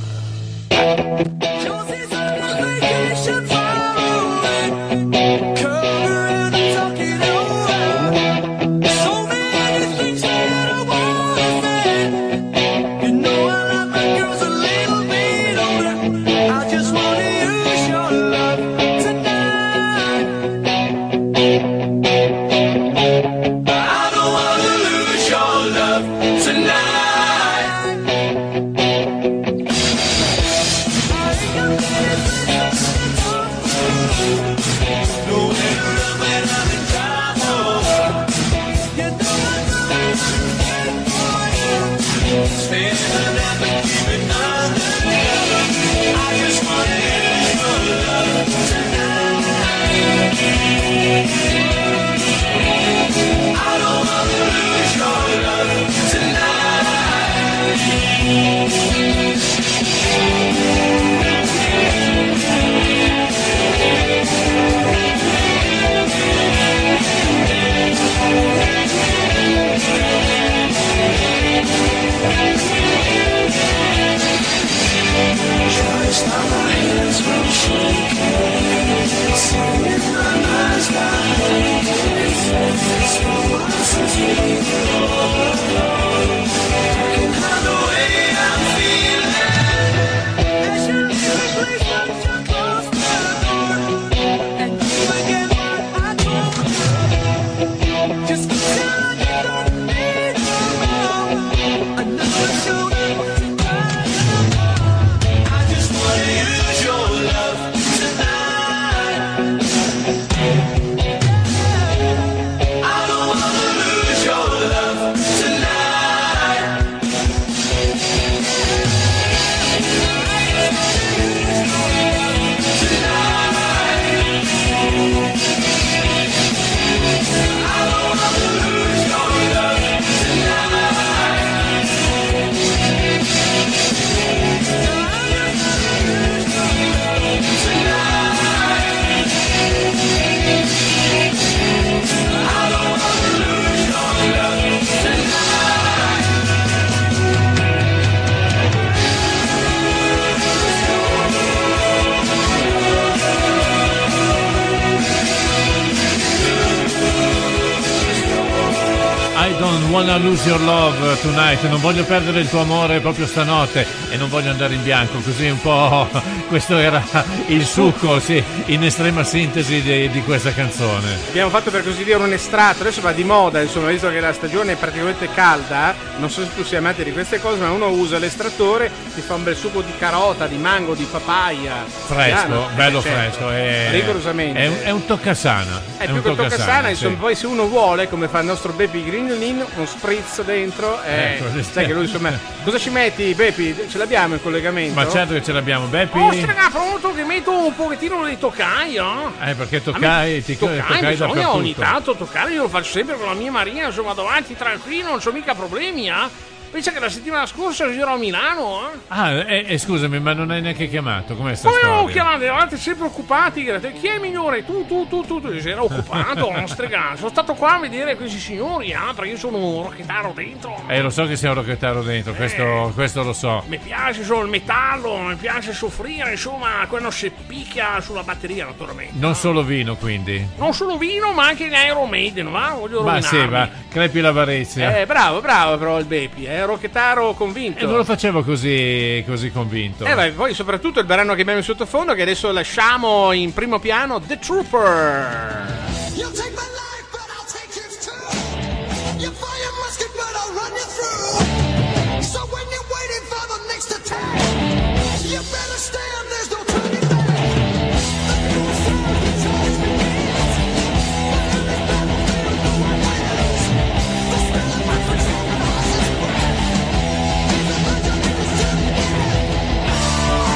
Wanna Lose Your Love Tonight, non voglio perdere il tuo amore proprio stanotte e non voglio andare in bianco, così un po' questo era il succo, sì, in estrema sintesi di, di questa canzone. Abbiamo fatto per così dire un estratto, adesso va di moda, insomma, visto che la stagione è praticamente calda, non so se tu sei amante di queste cose, ma uno usa l'estrattore, ti fa un bel succo di carota, di mango, di papaya. Fresco, Piano. bello Eh, certo, fresco, è, rigorosamente. è un, è un toccasana. È, È più un che un toccasana, sì. insomma, poi se uno vuole, come fa il nostro Bepi Grignolin, uno spritz dentro, eh, Ecco, sai che lui insomma, cosa ci metti Bepi? Ce l'abbiamo in collegamento? Ma certo che ce l'abbiamo, Beppi. Oh, raga, pronto che metto un pochettino di toccaio? Eh, perché toccai, ti Toccai, toccai bisogna dappertutto. ogni tanto toccare, io lo faccio sempre con la mia Maria, insomma, vado avanti tranquillo, non c'ho mica problemi, eh? Pensa che la settimana scorsa ero a Milano, eh? Ah, eh, eh, scusami, ma non hai neanche chiamato, com'è sta Come non storia? chiamate? Eravate sempre occupati, che- chi è il migliore? Tu, tu, tu, tu, tu. Io ero occupato, non stregare. Sono stato qua a vedere questi signori, eh, perché io sono un rocchettaro dentro. Eh, lo so che sei un rocchettaro dentro, questo, questo lo so. Mi piace insomma il metallo, mi piace soffrire, insomma, quello si picchia sulla batteria, naturalmente. Non solo vino, quindi. Non solo vino, ma anche in Iron Maiden, va? Voglio Ma rovinarmi. sì, va, crepi l'avarezia. Eh, bravo, bravo però il Bepi, è rocchettaro convinto. E non lo facevo così, così convinto. Eh, beh, poi soprattutto il brano che abbiamo in sottofondo, che adesso lasciamo in primo piano, The Trooper. You'll take my life, but I'll take yours too. You fire musket, but I'll run you through. So when you're waiting for the next attack, you better stand, there's no turning back. The new soldier charge begins. When this battlefield, no one wins. The smell of my friends on the horse's breath. He's a legend in his city.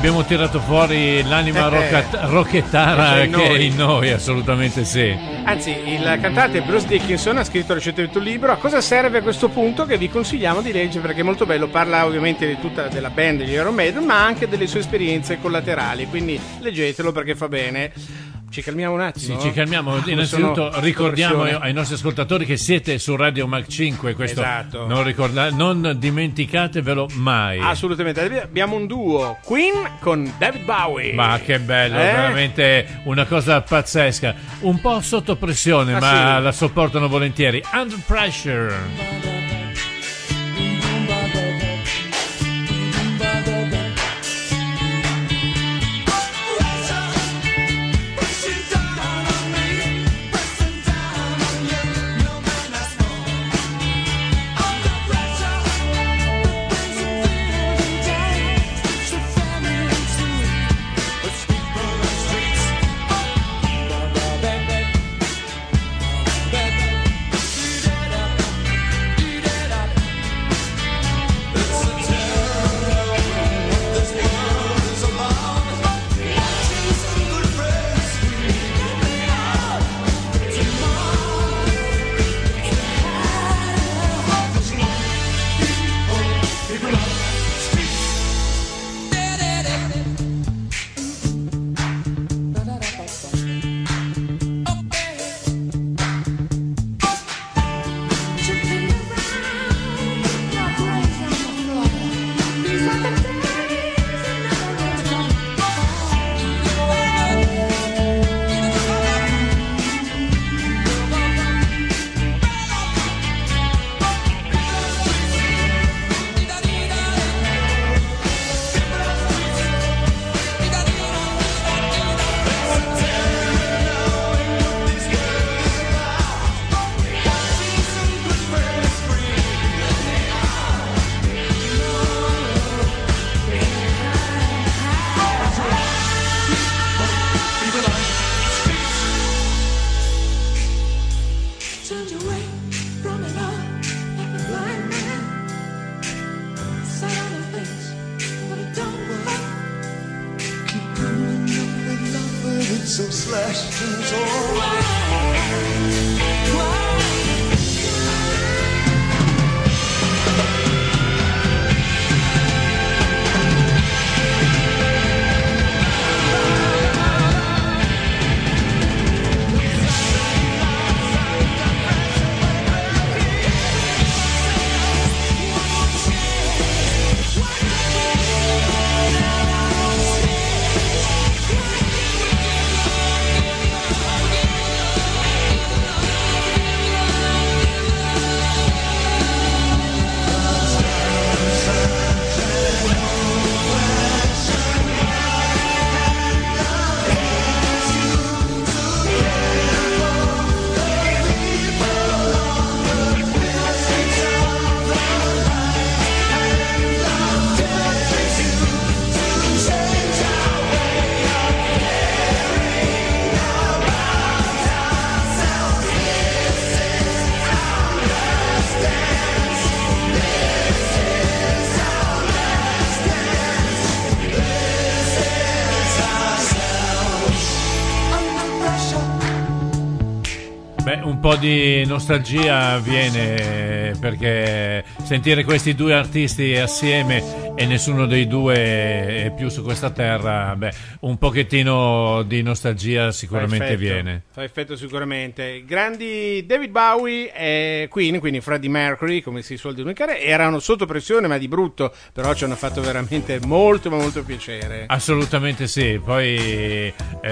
abbiamo tirato fuori l'anima roccat- rocchettara Eh, che è noi. in noi, assolutamente sì. Anzi, il cantante Bruce Dickinson ha scritto recentemente un libro. A cosa serve a questo punto? Che vi consigliamo di leggere perché è molto bello. Parla ovviamente di tutta della band degli Iron Maiden, ma anche delle sue esperienze collaterali. Quindi leggetelo perché fa bene. Ci calmiamo un attimo? Sì, ci calmiamo. Ah, Innanzitutto sono ricordiamo sotto ai, pressione. ai nostri ascoltatori che siete su Radio Mac cinque, questo Esatto. non, ricorda- non dimenticatevelo mai. Assolutamente. Abbiamo un duo, Queen con David Bowie. Ma che bello, Eh? veramente una cosa pazzesca. Un po' sotto pressione, Ah, ma sì? la sopportano volentieri. Under Pressure. Turned away from it all like a blind man. Saw the things, but it don't work. Keep coming up with love, but it's so slashed and torn. Beh, un po' di nostalgia viene perché sentire questi due artisti assieme e nessuno dei due è più su questa terra, beh, un pochettino di nostalgia sicuramente Fa effetto, viene. Fa effetto sicuramente. Grandi David Bowie e Queen, quindi Freddie Mercury, come si suol denunciare, erano sotto pressione ma di brutto, però ci hanno fatto veramente molto ma molto piacere. Assolutamente sì, poi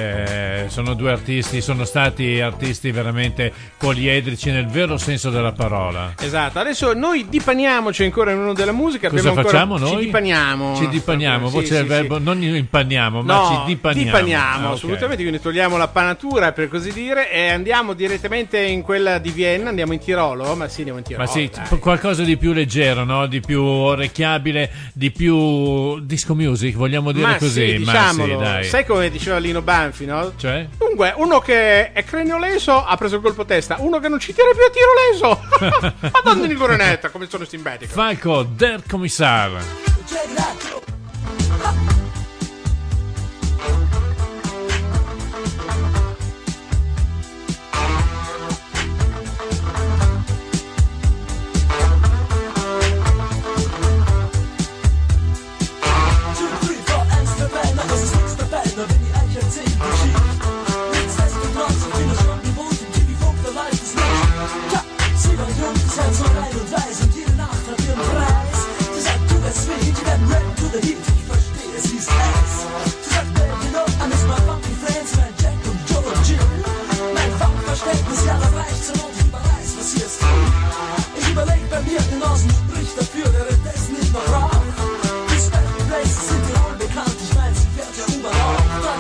eh, sono due artisti, sono stati artisti veramente poliedrici nel vero senso della parola. Esatto, adesso noi dipaniamoci ancora in uno della musica. Cosa abbiamo ancora- facciamo noi? Ci dipaniamo. Ci dipaniamo, Sì, voce sì, del sì. verbo, non impaniamo, ma No, ci dipaniamo. dipaniamo, Ah, ok. assolutamente, quindi togliamo la panatura per così dire e andiamo direttamente in quella di Vienna, andiamo in Tirolo, ma sì, andiamo in Tirolo. Ma sì, dai. p- qualcosa di più leggero, no? Di più orecchiabile, di più disco music, vogliamo dire Ma così. sì, ma diciamolo. sì, dai. Sai come diceva Lino Banfi, no? Cioè? Dunque, uno che è cranioleso ha preso il colpo testa, uno che non ci tira più a tiro leso. Madonna di coronetta, come sono simpatico. Falco, der Commissar.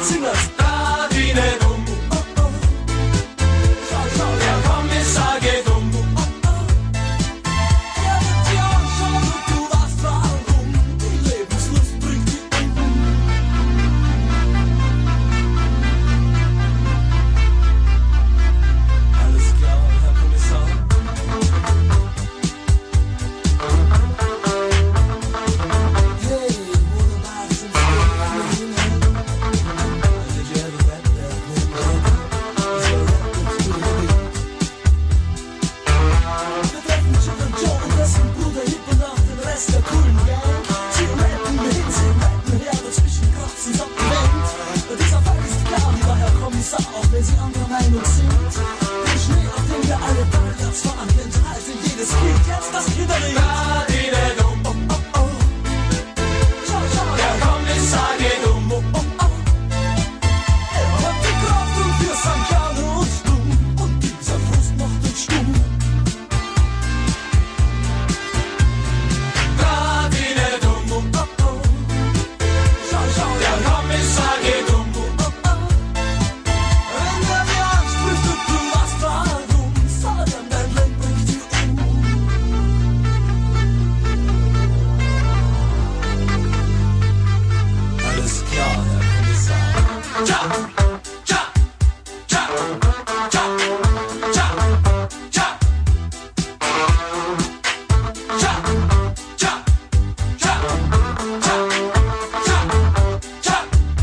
Sing das Radine dumm. Oh, oh. Schau, schau, der Kommissar geht um. Oh, oh. Er wird dir anschauen und du weißt warum. Die Lebenslust bringt dich um. Alles klar, Herr Kommissar. Hey, what about some stuff, you know? Did you ever bet that when Is your record to the beat? Wir treffen Jill und Joe und dessen Bruder Hip und auch den Rest der coolen Gang. Sie rappen mir hin, sie rappen mir her, dazwischen kracht's ab die Welt. Und dieser Fall ist klar, lieber Herr Kommissar, auch wenn Sie anderer Meinung sind. Den Schnee, auf dem wir alle Ballgards fahren, enthalte jedes Kind jetzt das Kinderlied. Radine dumm, oh, oh, oh. Schau, schau, der Kommissar geht um, oh, oh, oh. Er hat die Kraft und wir sind gerne und stumm. Und dieser Frust macht uns stumm. Radine dumm, oh, oh, oh. Schau, schau, der Kommissar geht um, oh, oh, oh. Wenn er dir anspricht und du weißt warum, sag dann, dein Leben bringt dich um. Alles klar, Herr Kommissar. Tja, tja, tja, tja, tja, tja. Tja, tja, tja, tja, tja, tja.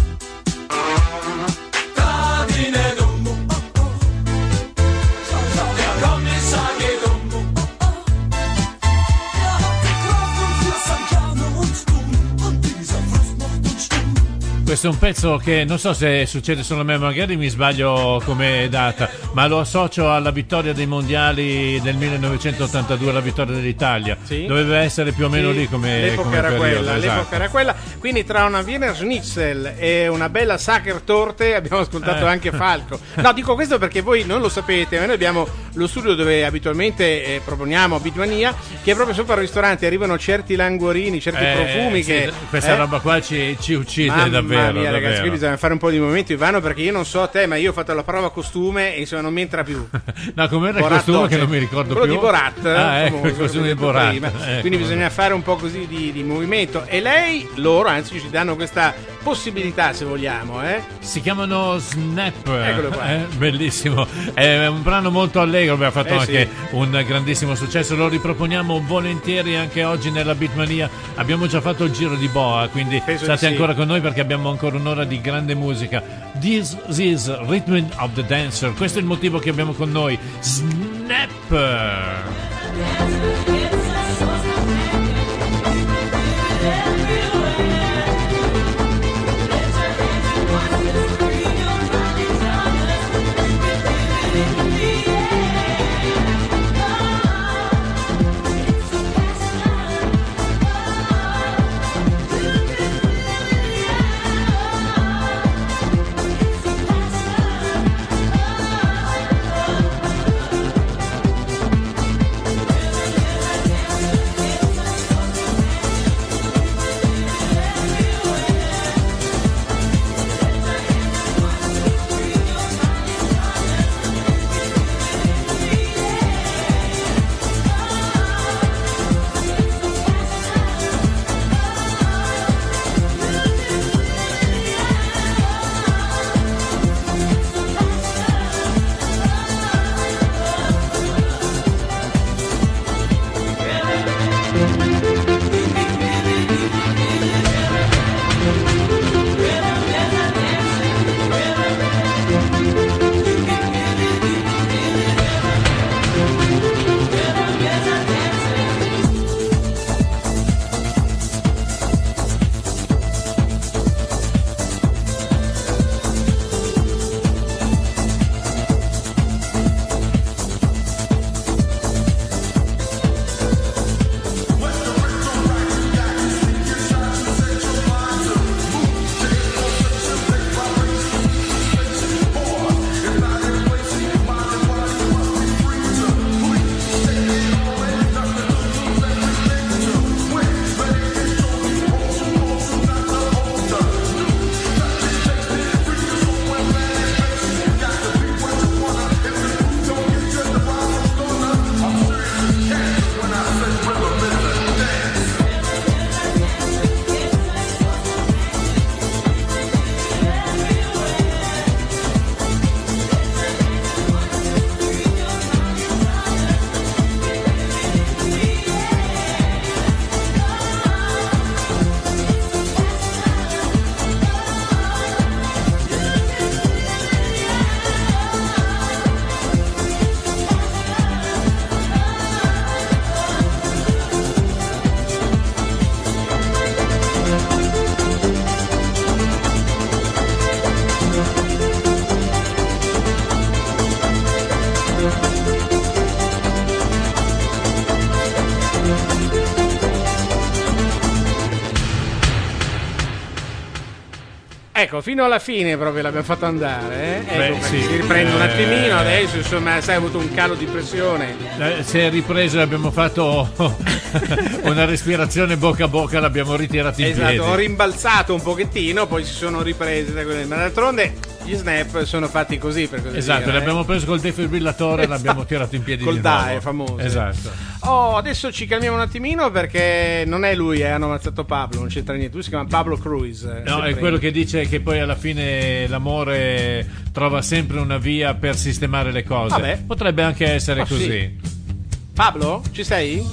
Radine dumm, oh, oh, oh. Schau, schau, der Kommissar geht um, oh, oh, oh. Er hat die Kraft und wir sind gerne und dumm. Und dieser Frust macht uns stumm. Questo è un pezzo che non so se succede solo a me, magari mi sbaglio come data, ma lo associo alla vittoria dei mondiali del millenovecentottantadue, la vittoria dell'Italia. Sì. Doveva essere più o meno Sì, lì come, l'epoca come era periodo, quella, esatto. l'epoca era quella. Quindi tra una Wiener Schnitzel e una bella Sacher Torte abbiamo ascoltato Eh. anche Falco. No, dico questo perché voi non lo sapete, ma noi abbiamo lo studio dove abitualmente eh, proponiamo Beatmania, che proprio sopra il ristorante arrivano certi languorini, certi Eh, profumi sì, che questa eh, roba qua ci, ci uccide Mamma davvero, mia, ragazzi, davvero. qui bisogna fare un po' di movimento, Ivano, perché io non so te, ma io ho fatto la prova costume e insomma non mi entra più. No, com'era il Borat costume che Dolce. non mi ricordo Quello più? di Borat, Ah, ecco, famoso, il costume di detto Borat. prima. Ecco. Quindi bisogna fare un po' così di, di movimento. E lei, loro, anzi, ci danno questa possibilità, se vogliamo, eh? Si chiamano Snap. Eccolo qua. Eh, bellissimo. È un brano molto allegro, abbiamo fatto Eh, anche sì. un grandissimo successo. Lo riproponiamo volentieri anche oggi nella Beatmania. Abbiamo già fatto il giro di boa, quindi Penso state di sì. ancora con noi perché abbiamo ancora un'ora di grande musica. This is Rhythm of the Dancer. Questo è il motivo che abbiamo con noi Snap. Thank Ecco, fino alla fine proprio l'abbiamo fatto andare, eh? Beh, Ecco, sì. si riprende un Eh, attimino, adesso insomma, sai, ha avuto un calo di pressione. Eh, Si è ripreso e abbiamo fatto una respirazione bocca a bocca, l'abbiamo ritirato in Esatto, ho piedi. rimbalzato un pochettino, poi si sono riprese da quelle. Ma d'altronde gli snap sono fatti così, per così Esatto, dire, eh. l'abbiamo preso col defibrillatore e l'abbiamo tirato in piedi Col di nuovo. D A E famoso. Esatto. Oh, adesso ci calmiamo un attimino perché non è lui, eh, hanno ammazzato Pablo, non c'entra niente. Lui si chiama Pablo Cruz. eh, No, è sempre. quello che dice che poi alla fine l'amore trova sempre una via per sistemare le cose. Vabbè. Potrebbe anche essere Oh, così. sì. Pablo, ci sei?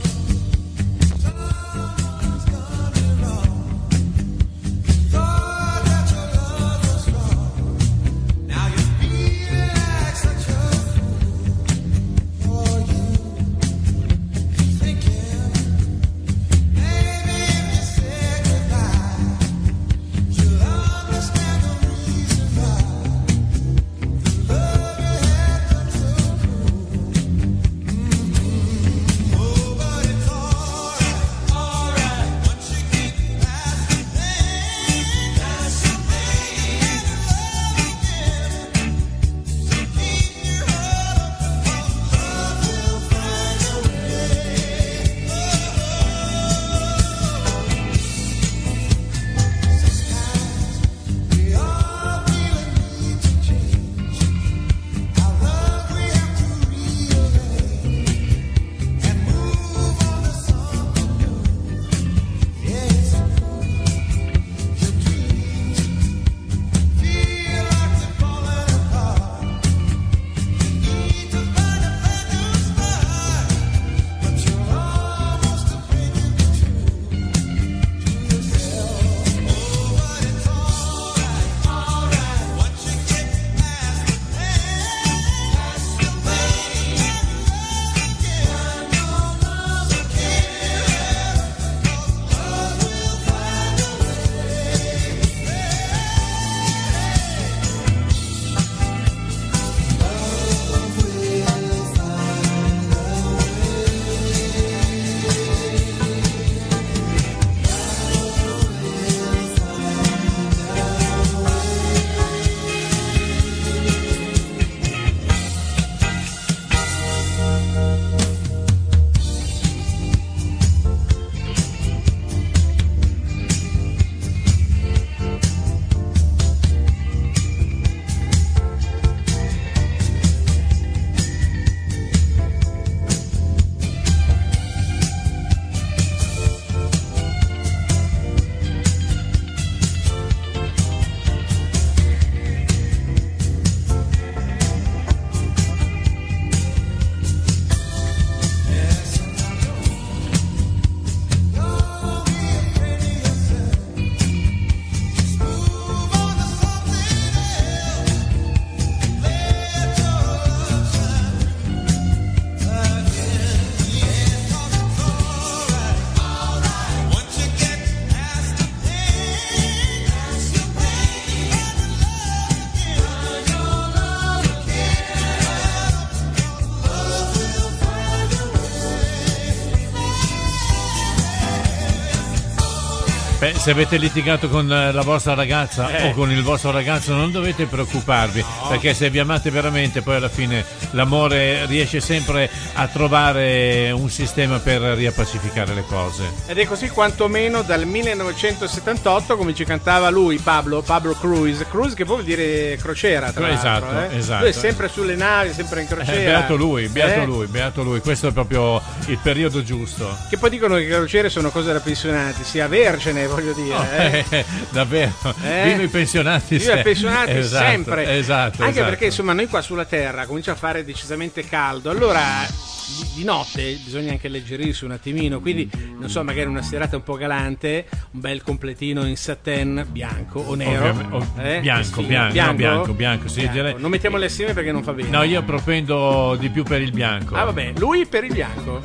Beh, se avete litigato con eh, la vostra ragazza Eh. o con il vostro ragazzo non dovete preoccuparvi, perché se vi amate veramente poi alla fine l'amore riesce sempre a trovare un sistema per riappacificare le cose. Ed è così quantomeno dal millenovecentosettantotto, come ci cantava lui, Pablo, Pablo Cruz. Cruz che poi vuol dire crociera, tra Esatto, l'altro. eh. esatto. Lui è sempre sulle navi, sempre in Eh, crociera. beato lui, beato Eh? lui, beato lui, questo è proprio il periodo giusto. Che poi dicono che le crociere sono cose da pensionati, sia vergine, voglio dire. Oh, eh. eh, davvero, Eh? viva i pensionati, Viva i se- pensionati esatto, sempre. esatto, Anche esatto. perché insomma noi qua sulla Terra comincia a fare decisamente caldo. Allora di, di notte bisogna anche alleggerirsi un attimino. Quindi non so, magari una serata un po' galante, un bel completino in satin bianco o nero. Ovviamente- ov- eh? bianco, Vestito. bianco, no, bianco, bianco, sì, direi- Non mettiamole assieme perché non fa bene. No, io propendo di più per il bianco. Ah vabbè, lui per il bianco.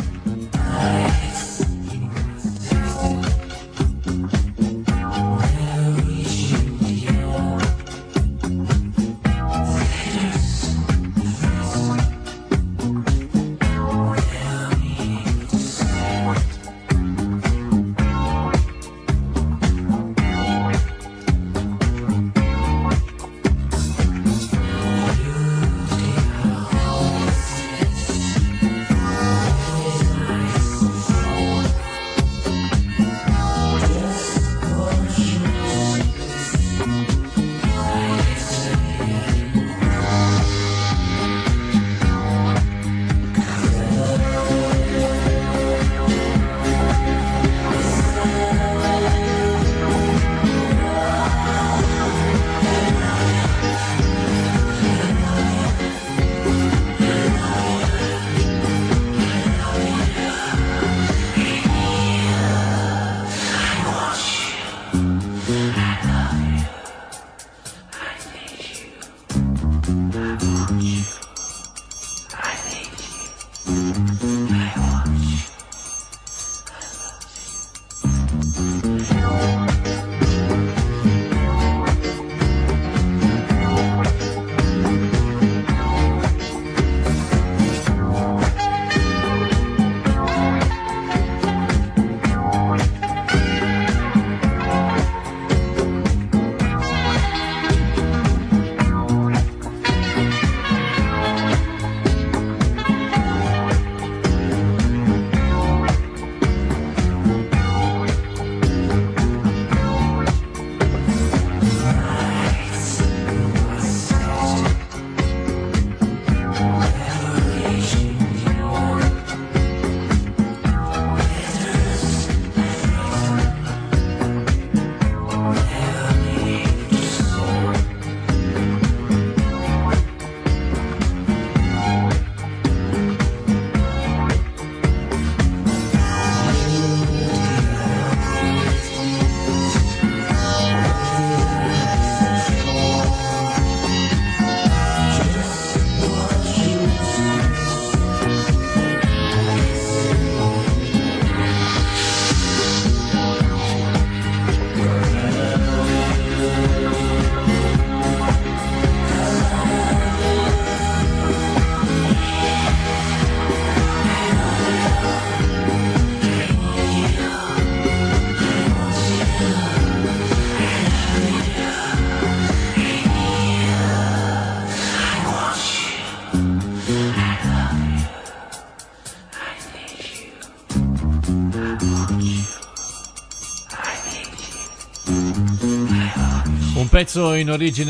Un pezzo in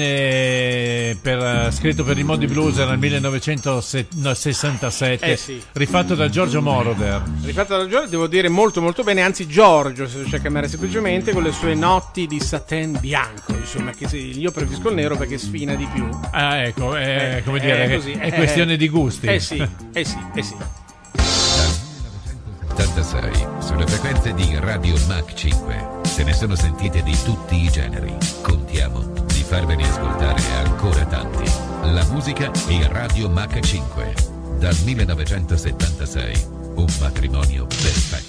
origine per, scritto per i Moody Blues nel millenovecentosessantasette, Eh sì. rifatto da Giorgio Moroder. Rifatto da Giorgio, devo dire molto molto bene, anzi Giorgio, se riesce a chiamare semplicemente, con le sue notti di satin bianco, insomma, che sì, io preferisco il nero perché sfina di più. Ah, ecco, è, Eh, come eh, dire, così, è eh, questione di gusti. Eh sì, eh sì, eh sì. ottantasei sulle frequenze di Radio Mach cinque. Se ne sono sentite di tutti i generi. Contiamo di farvene ascoltare ancora tanti. La musica è Radio Mach cinque. Dal millenovecentosettantasei. Un matrimonio perfetto.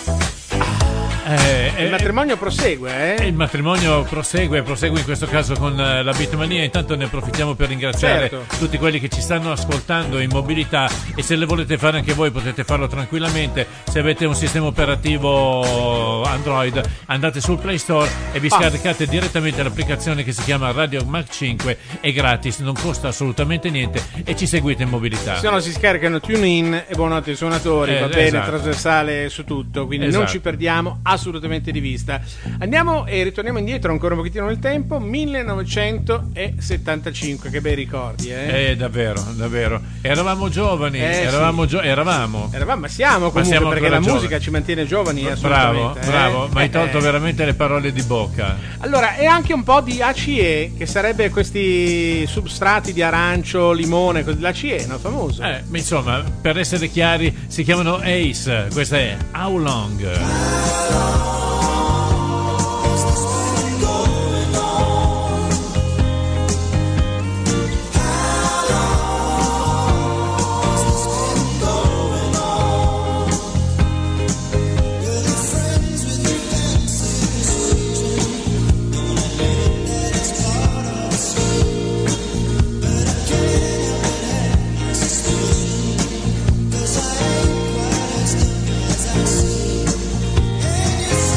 Eh, Il eh, matrimonio prosegue, eh? Il matrimonio prosegue, prosegue in questo caso con eh, la Beatmania. Intanto ne approfittiamo per ringraziare Certo. tutti quelli che ci stanno ascoltando in mobilità, e se le volete fare anche voi potete farlo tranquillamente. Se avete un sistema operativo Android, andate sul Play Store e vi Ah. scaricate direttamente l'applicazione che si chiama Radio Mach cinque, è gratis, non costa assolutamente niente, e ci seguite in mobilità. Se no si scaricano TuneIn e buonanotte ai suonatori, Eh, va bene, esatto. trasversale su tutto, quindi non Esatto. ci perdiamo assolutamente di vista. Andiamo e ritorniamo indietro ancora un pochettino nel tempo, millenovecentosettantacinque, che bei ricordi, eh? Eh, davvero, davvero. Eravamo giovani, Eh, eravamo, sì. gio- eravamo. Eravamo, ma siamo comunque, siamo perché ancora la giovani. musica ci mantiene giovani Bravo, assolutamente. eh? bravo, ma hai tolto Eh, veramente le parole di bocca. Allora, e anche un po' di A C E, che sarebbe questi substrati di arancio, limone, così, l'A C E, no? Famoso. Eh, ma insomma, per essere chiari, si chiamano Ace. Questa è How Long. Cause I ain't quite as good as I seem. And you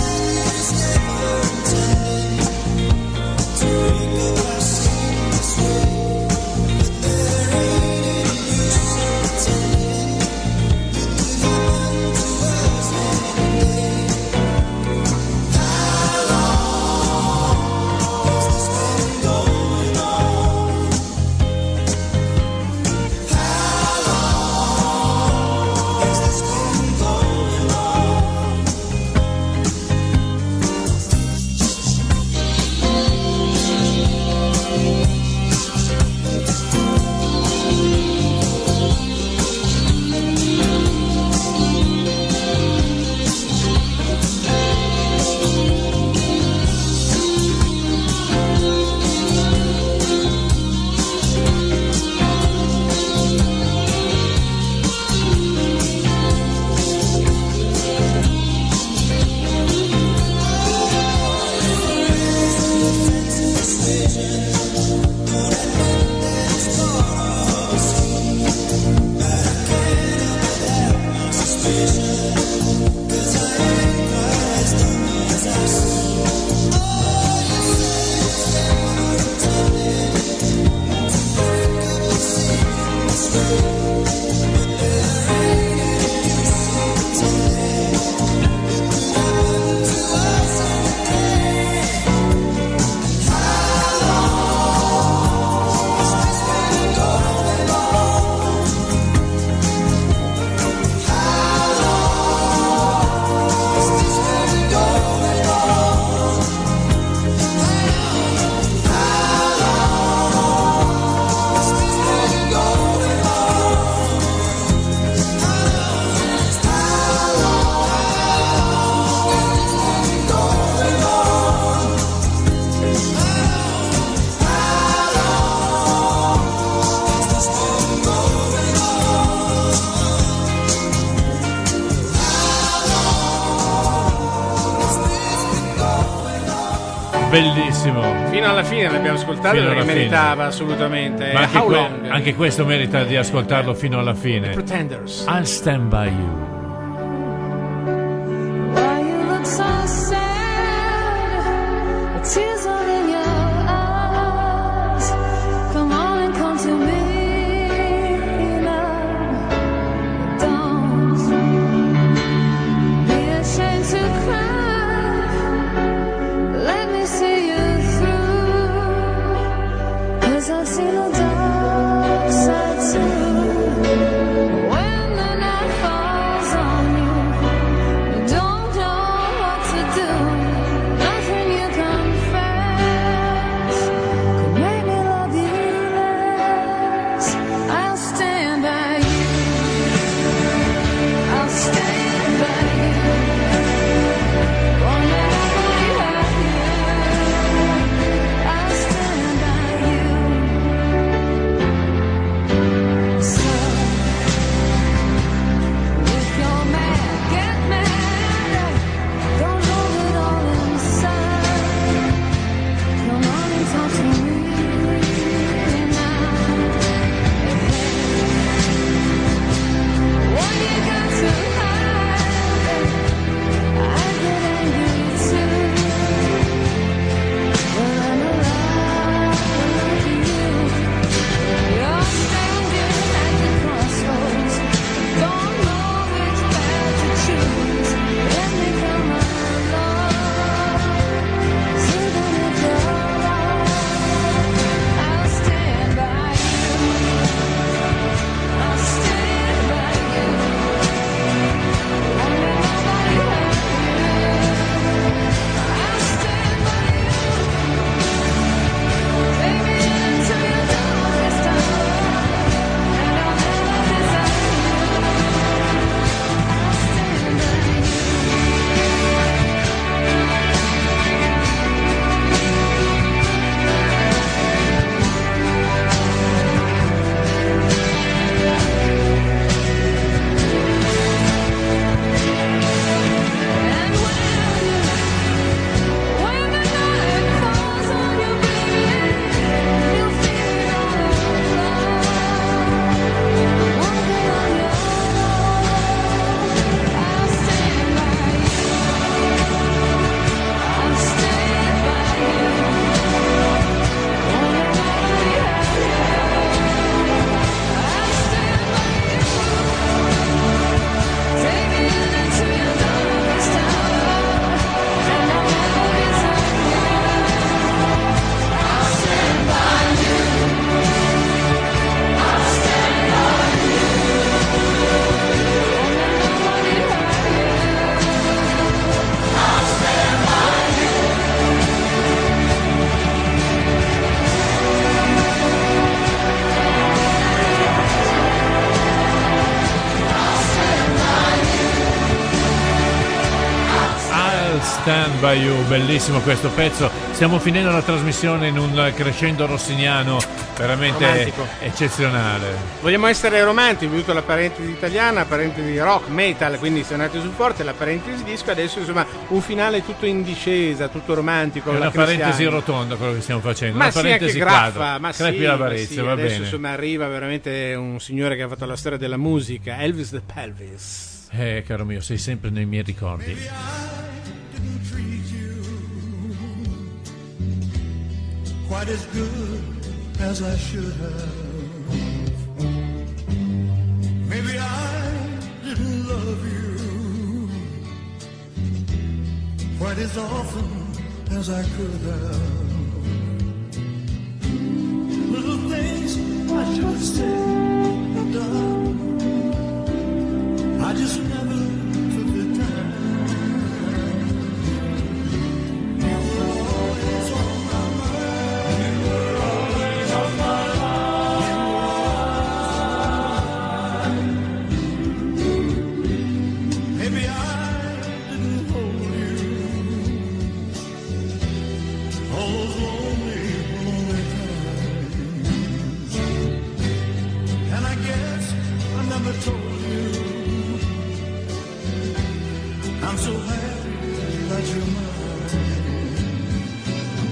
bellissimo. Fino alla fine l'abbiamo ascoltato Fino perché alla fine. meritava assolutamente. Ma anche, How que- long? anche questo merita di ascoltarlo fino alla fine. Pretenders. I'll stand by you. Why you look so sad? The tears are in your eyes. Come on and come to me now. Don't be ashamed to cry. Let me see you through. 'Cause I've seen the dark side too. When the night falls on you, you don't know what to do. Nothing you confess could make me love you less. I'll stand by you. I'll stand by you. Won't let nobody hurt you. I'll stand by you. So if you're mad, get mad. Don't hold it all inside. Come on and talk to me now. What you got to hide? I get angry too, but I'm alive with you. You're standing at the crossroads. Don't know which path to choose. Let me come along. Even if you're wrong, I'll stand by you. I'll stand by you. Won't let nobody hurt you. I'll stand by you. Take me into your darkest hour, and I'll never desert you. I'll stand by you. And when, when the night falls on you, baby, you'll feel it all alone. Walking on your own, I'll stand by you. I'll stand by you. Won't let nobody hurt you. I'll stand by you. Take me into your darkest hour, and I'll never desert you. I'll stand by you. I'll stand by you. Won't let nobody hurt you. I'll stand by you. I'll stand by you. I'll stand by you, bellissimo questo pezzo. Stiamo finendo la trasmissione in un crescendo rossiniano veramente Romantico. eccezionale. Vogliamo essere romantici, ho avuto la parentesi italiana, la parentesi rock, metal, quindi siamo andati sul forte, la parentesi disco, adesso insomma un finale tutto in discesa, tutto romantico. È una la parentesi cristiana. rotonda quello che stiamo facendo, Ma una sì, anche parentesi graffa, quadra. ma sì, Crepi la ma Varese, sì, va adesso bene. insomma arriva veramente un signore che ha fatto la storia della musica, Elvis the Pelvis. Eh, caro mio, sei sempre nei miei ricordi. Didn't treat you quite as good as I should have. Maybe I didn't love you quite as often as I could have. Little things I should have said and done, I just never took the time. You were always on my mind. You were always on my mind. Maybe I didn't hold you all those lonely, lonely times. And I guess I never told you I'm so happy that you're mine.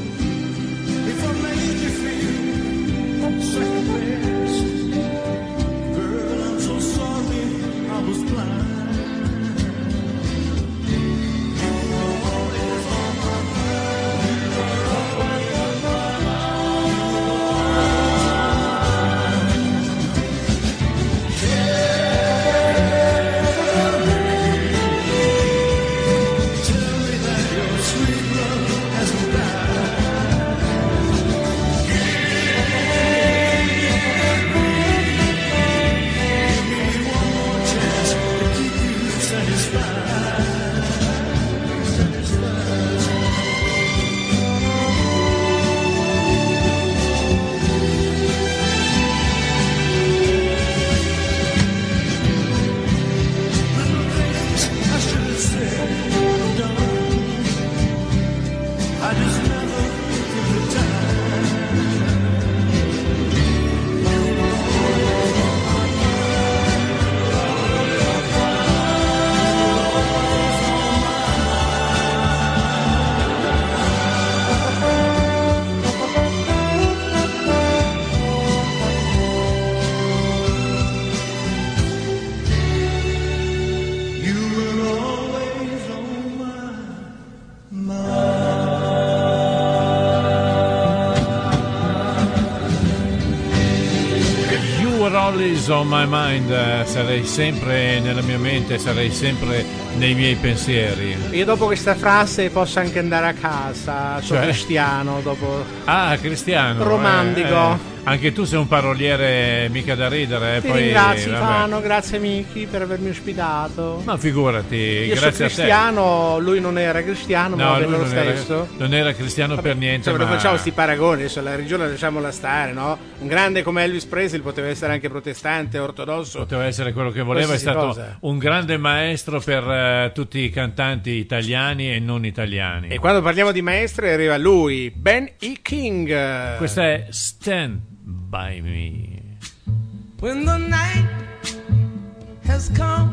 were always on my mind, eh, sarei sempre nella mia mente, sarei sempre nei miei pensieri. Io dopo questa frase posso anche andare a casa, sono Cioè? cristiano, dopo... Ah, Cristiano. Romantico. eh, eh. Anche tu sei un paroliere mica da ridere. eh, Ti poi, ringrazio vabbè. Ivano, grazie Miki per avermi ospitato. Ma figurati, Io sono grazie a te. cristiano, lui non era cristiano, ma No, va lui bene lo non era, stesso. non era cristiano per niente. Insomma, ma... non facciamo sti paragoni, adesso la religione lasciamola stare, no? Un grande come Elvis Presley poteva essere anche protestante, ortodosso. Poteva essere quello che voleva, è Qualsiasi stato cosa. un grande maestro per eh, tutti i cantanti italiani e non italiani. E quando parliamo di maestri arriva lui, Ben E. King. Questa è Stand By Me. When the night has come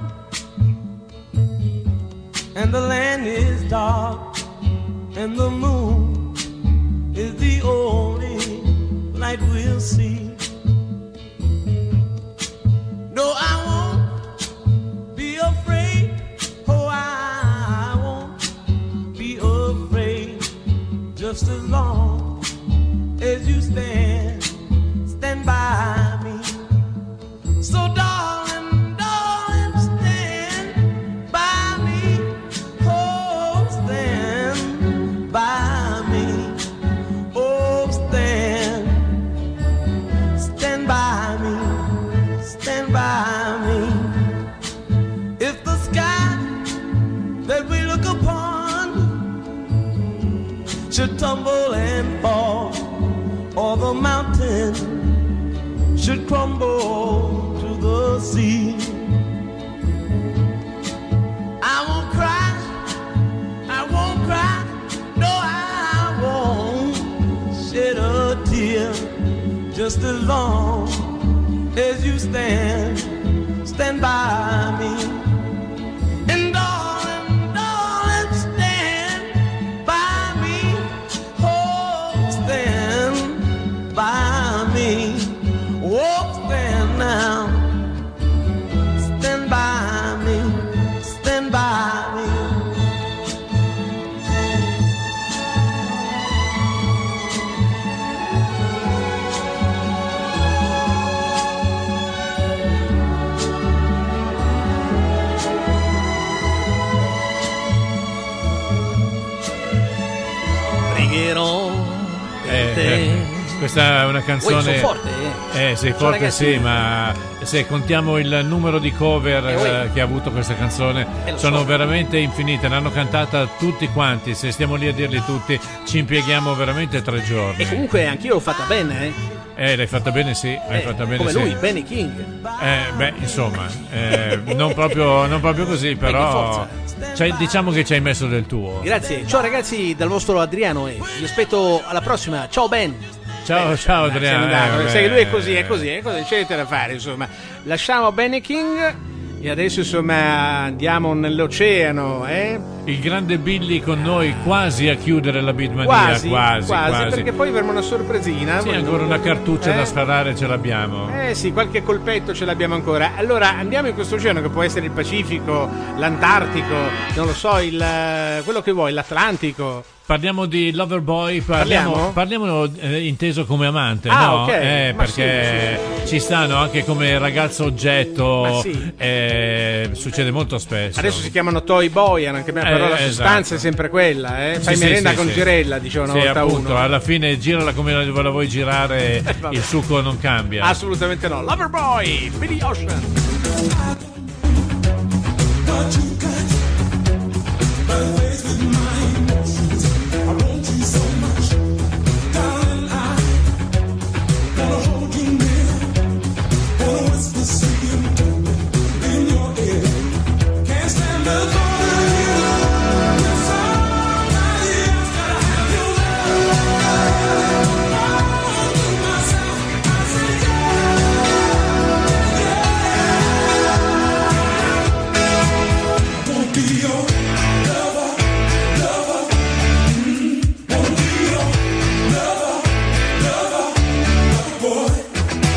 and the land is dark and the moon is the only light we'll see. No, I won't be afraid. Oh, I won't be afraid. Just as long as you stand, stand by me. So darling, darling, stand by me. Oh, stand by me. Oh, stand, stand by me. Stand by me. If the sky that we look upon should tumble and fall, or the mountain should crumble to the sea, I won't cry, I won't cry, no, I won't shed a tear. Just as long as you stand, stand by me. And darling, darling, stand by me. Oh, stand by me. Oh, stand now. Stand by me. Stand by me. Pregherò per Eh, te. eh, questa è una Uè, canzone. sono forte, eh. Eh, sei Ciao, forte, ragazzi. sì, ma se contiamo il numero di cover Eh, uè. eh, che ha avuto questa canzone, Eh, lo sono so. veramente infinite. L'hanno cantata tutti quanti. Se stiamo lì a dirli tutti, ci impieghiamo veramente tre giorni. E comunque anch'io l'ho fatta bene, eh. Eh, l'hai fatta bene, sì. L'hai Eh, fatta bene, come sì. lui, Benny King. Eh, beh, insomma, eh, non, proprio, non proprio così, però. Cioè, diciamo che ci hai messo del tuo. Grazie. Ciao ragazzi, dal vostro Adriano e vi aspetto alla prossima. Ciao Ben. Ciao, ciao Se n'è Adriano. andato, eh, sai che lui è così, eh. è così, è così, c'è niente da fare, insomma. Lasciamo Benny King e adesso, insomma, andiamo nell'oceano, eh? Il grande Billy con noi, quasi a chiudere la Beatmania. Quasi, quasi, quasi, quasi. perché poi avremo una sorpresina. Sì, ancora una cartuccia Eh? da sferrare ce l'abbiamo. Eh sì, qualche colpetto ce l'abbiamo ancora. Allora andiamo in questo oceano che può essere il Pacifico, l'Antartico, non lo so, il, eh, quello che vuoi, l'Atlantico. Parliamo di Loverboy, parliamo, Parliamo? parliamo eh, inteso come amante, Ah, no? ok. Eh, Ma perché ci stanno anche come ragazzo oggetto, Ma sì. eh, succede molto spesso. Adesso si chiamano Toy Boy, anche me, però Eh, la sostanza esatto. è sempre quella, eh? Sì, Fai sì, merenda sì, con sì. girella, diceva una Sì, volta appunto, uno. alla fine girala come la la vuoi girare, vabbè. il succo non cambia. Assolutamente no. Loverboy, Billy Ocean. Boy,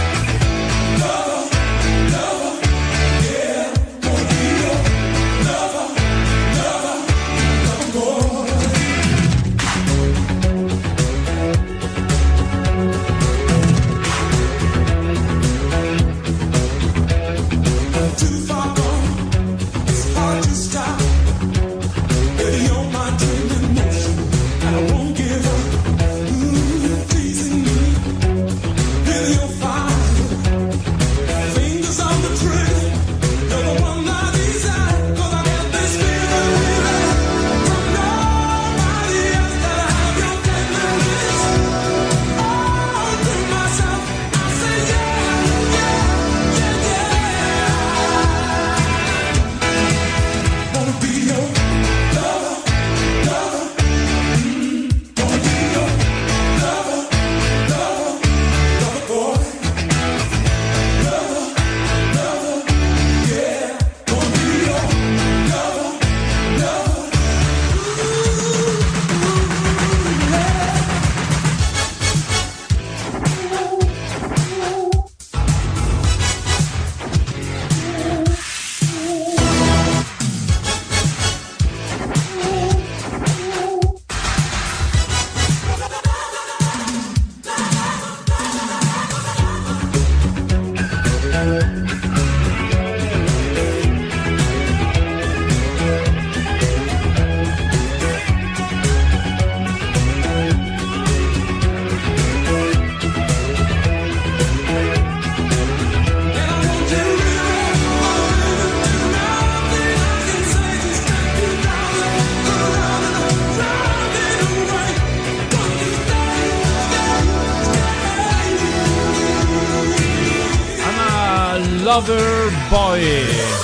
Lover Boy.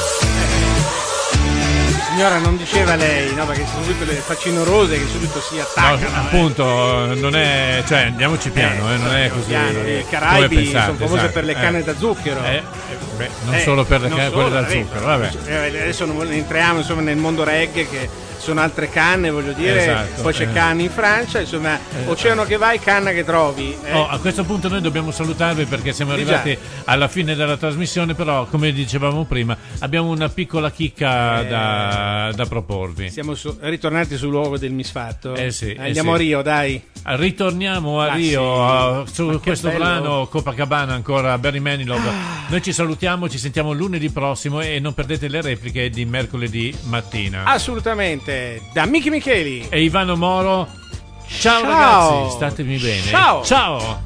Signora, non diceva lei, no? Perché sono subito le faccinorose che subito si No, attaccano. appunto, non è, cioè andiamo piano, eh, non è così. Piano, le come Caraibi pensate, sono famose esatto. per le Eh. canne da zucchero. Eh, eh, beh, non Eh, solo per le non canne, solo, quelle da vabbè. zucchero, vabbè. Eh, Adesso non entriamo insomma nel mondo reggae, che sono altre canne, voglio dire. Esatto, Poi c'è eh. canne in Francia, insomma, oceano che vai, canna che trovi. eh. Oh, a questo punto noi dobbiamo salutarvi perché siamo Eh, arrivati alla fine della trasmissione, però come dicevamo prima abbiamo una piccola chicca Eh. da, da proporvi. Siamo su- ritornati sul luogo del misfatto. Eh sì, eh Andiamo sì. a Rio, dai. Ritorniamo a Ah, Rio sì. uh, su Ma che questo bello. Ah. brano Copacabana, ancora Barry Manilow. Noi ci salutiamo, ci sentiamo lunedì prossimo e non perdete le repliche di mercoledì mattina. Assolutamente. Da Michi Micheli. E Ivano Moro, ciao, Ciao. ragazzi, statemi bene. Ciao. Ciao.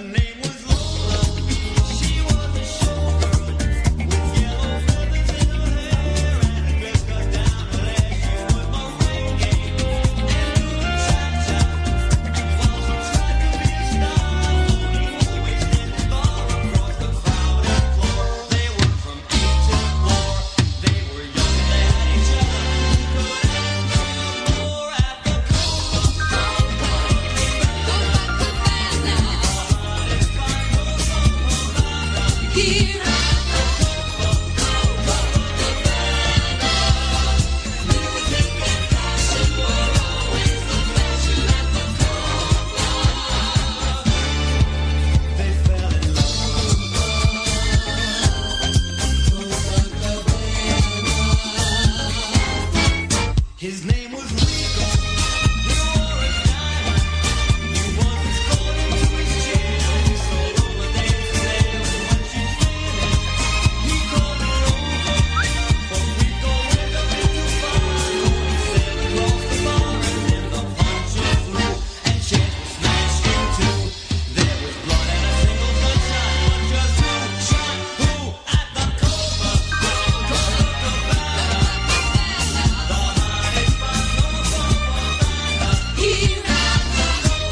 His name was Rico. He wore a diamond. He was escorted to his chair. He stole all the days there. When she finished, he called her over. But Rico went a bit too far. He sailed across the bar and then the poncho flew and chairs were smashed in two. There was blood and a single gunshot, but just who shot who at the Copa? Copacabana. The hottest spot on Copacabana. Here at the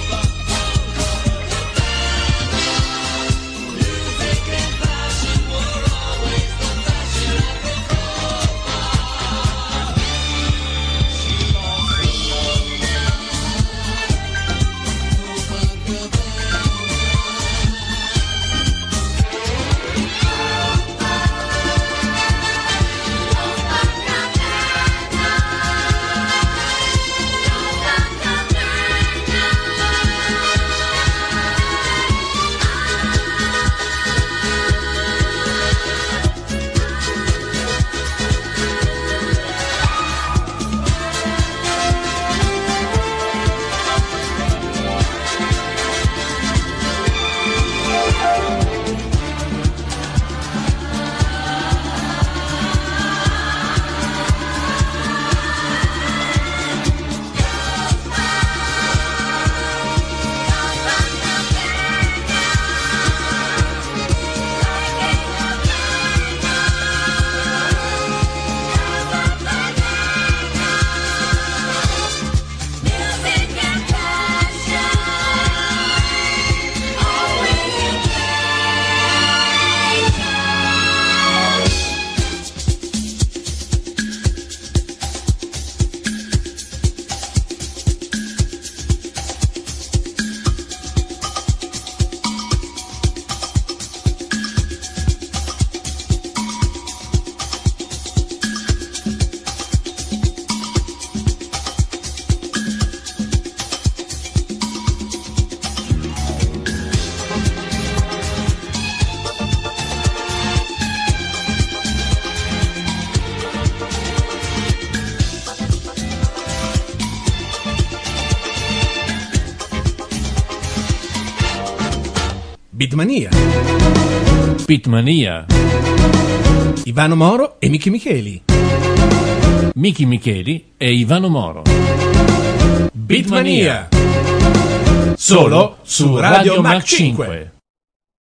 Copacabana. Music and passion were always the fashion at the Copa. She lost her music and passion always in Beatmania. Pitmania, Ivano Moro e Michi Micheli. Michi Micheli e Ivano Moro. Beatmania. Solo su Radio Mac cinque.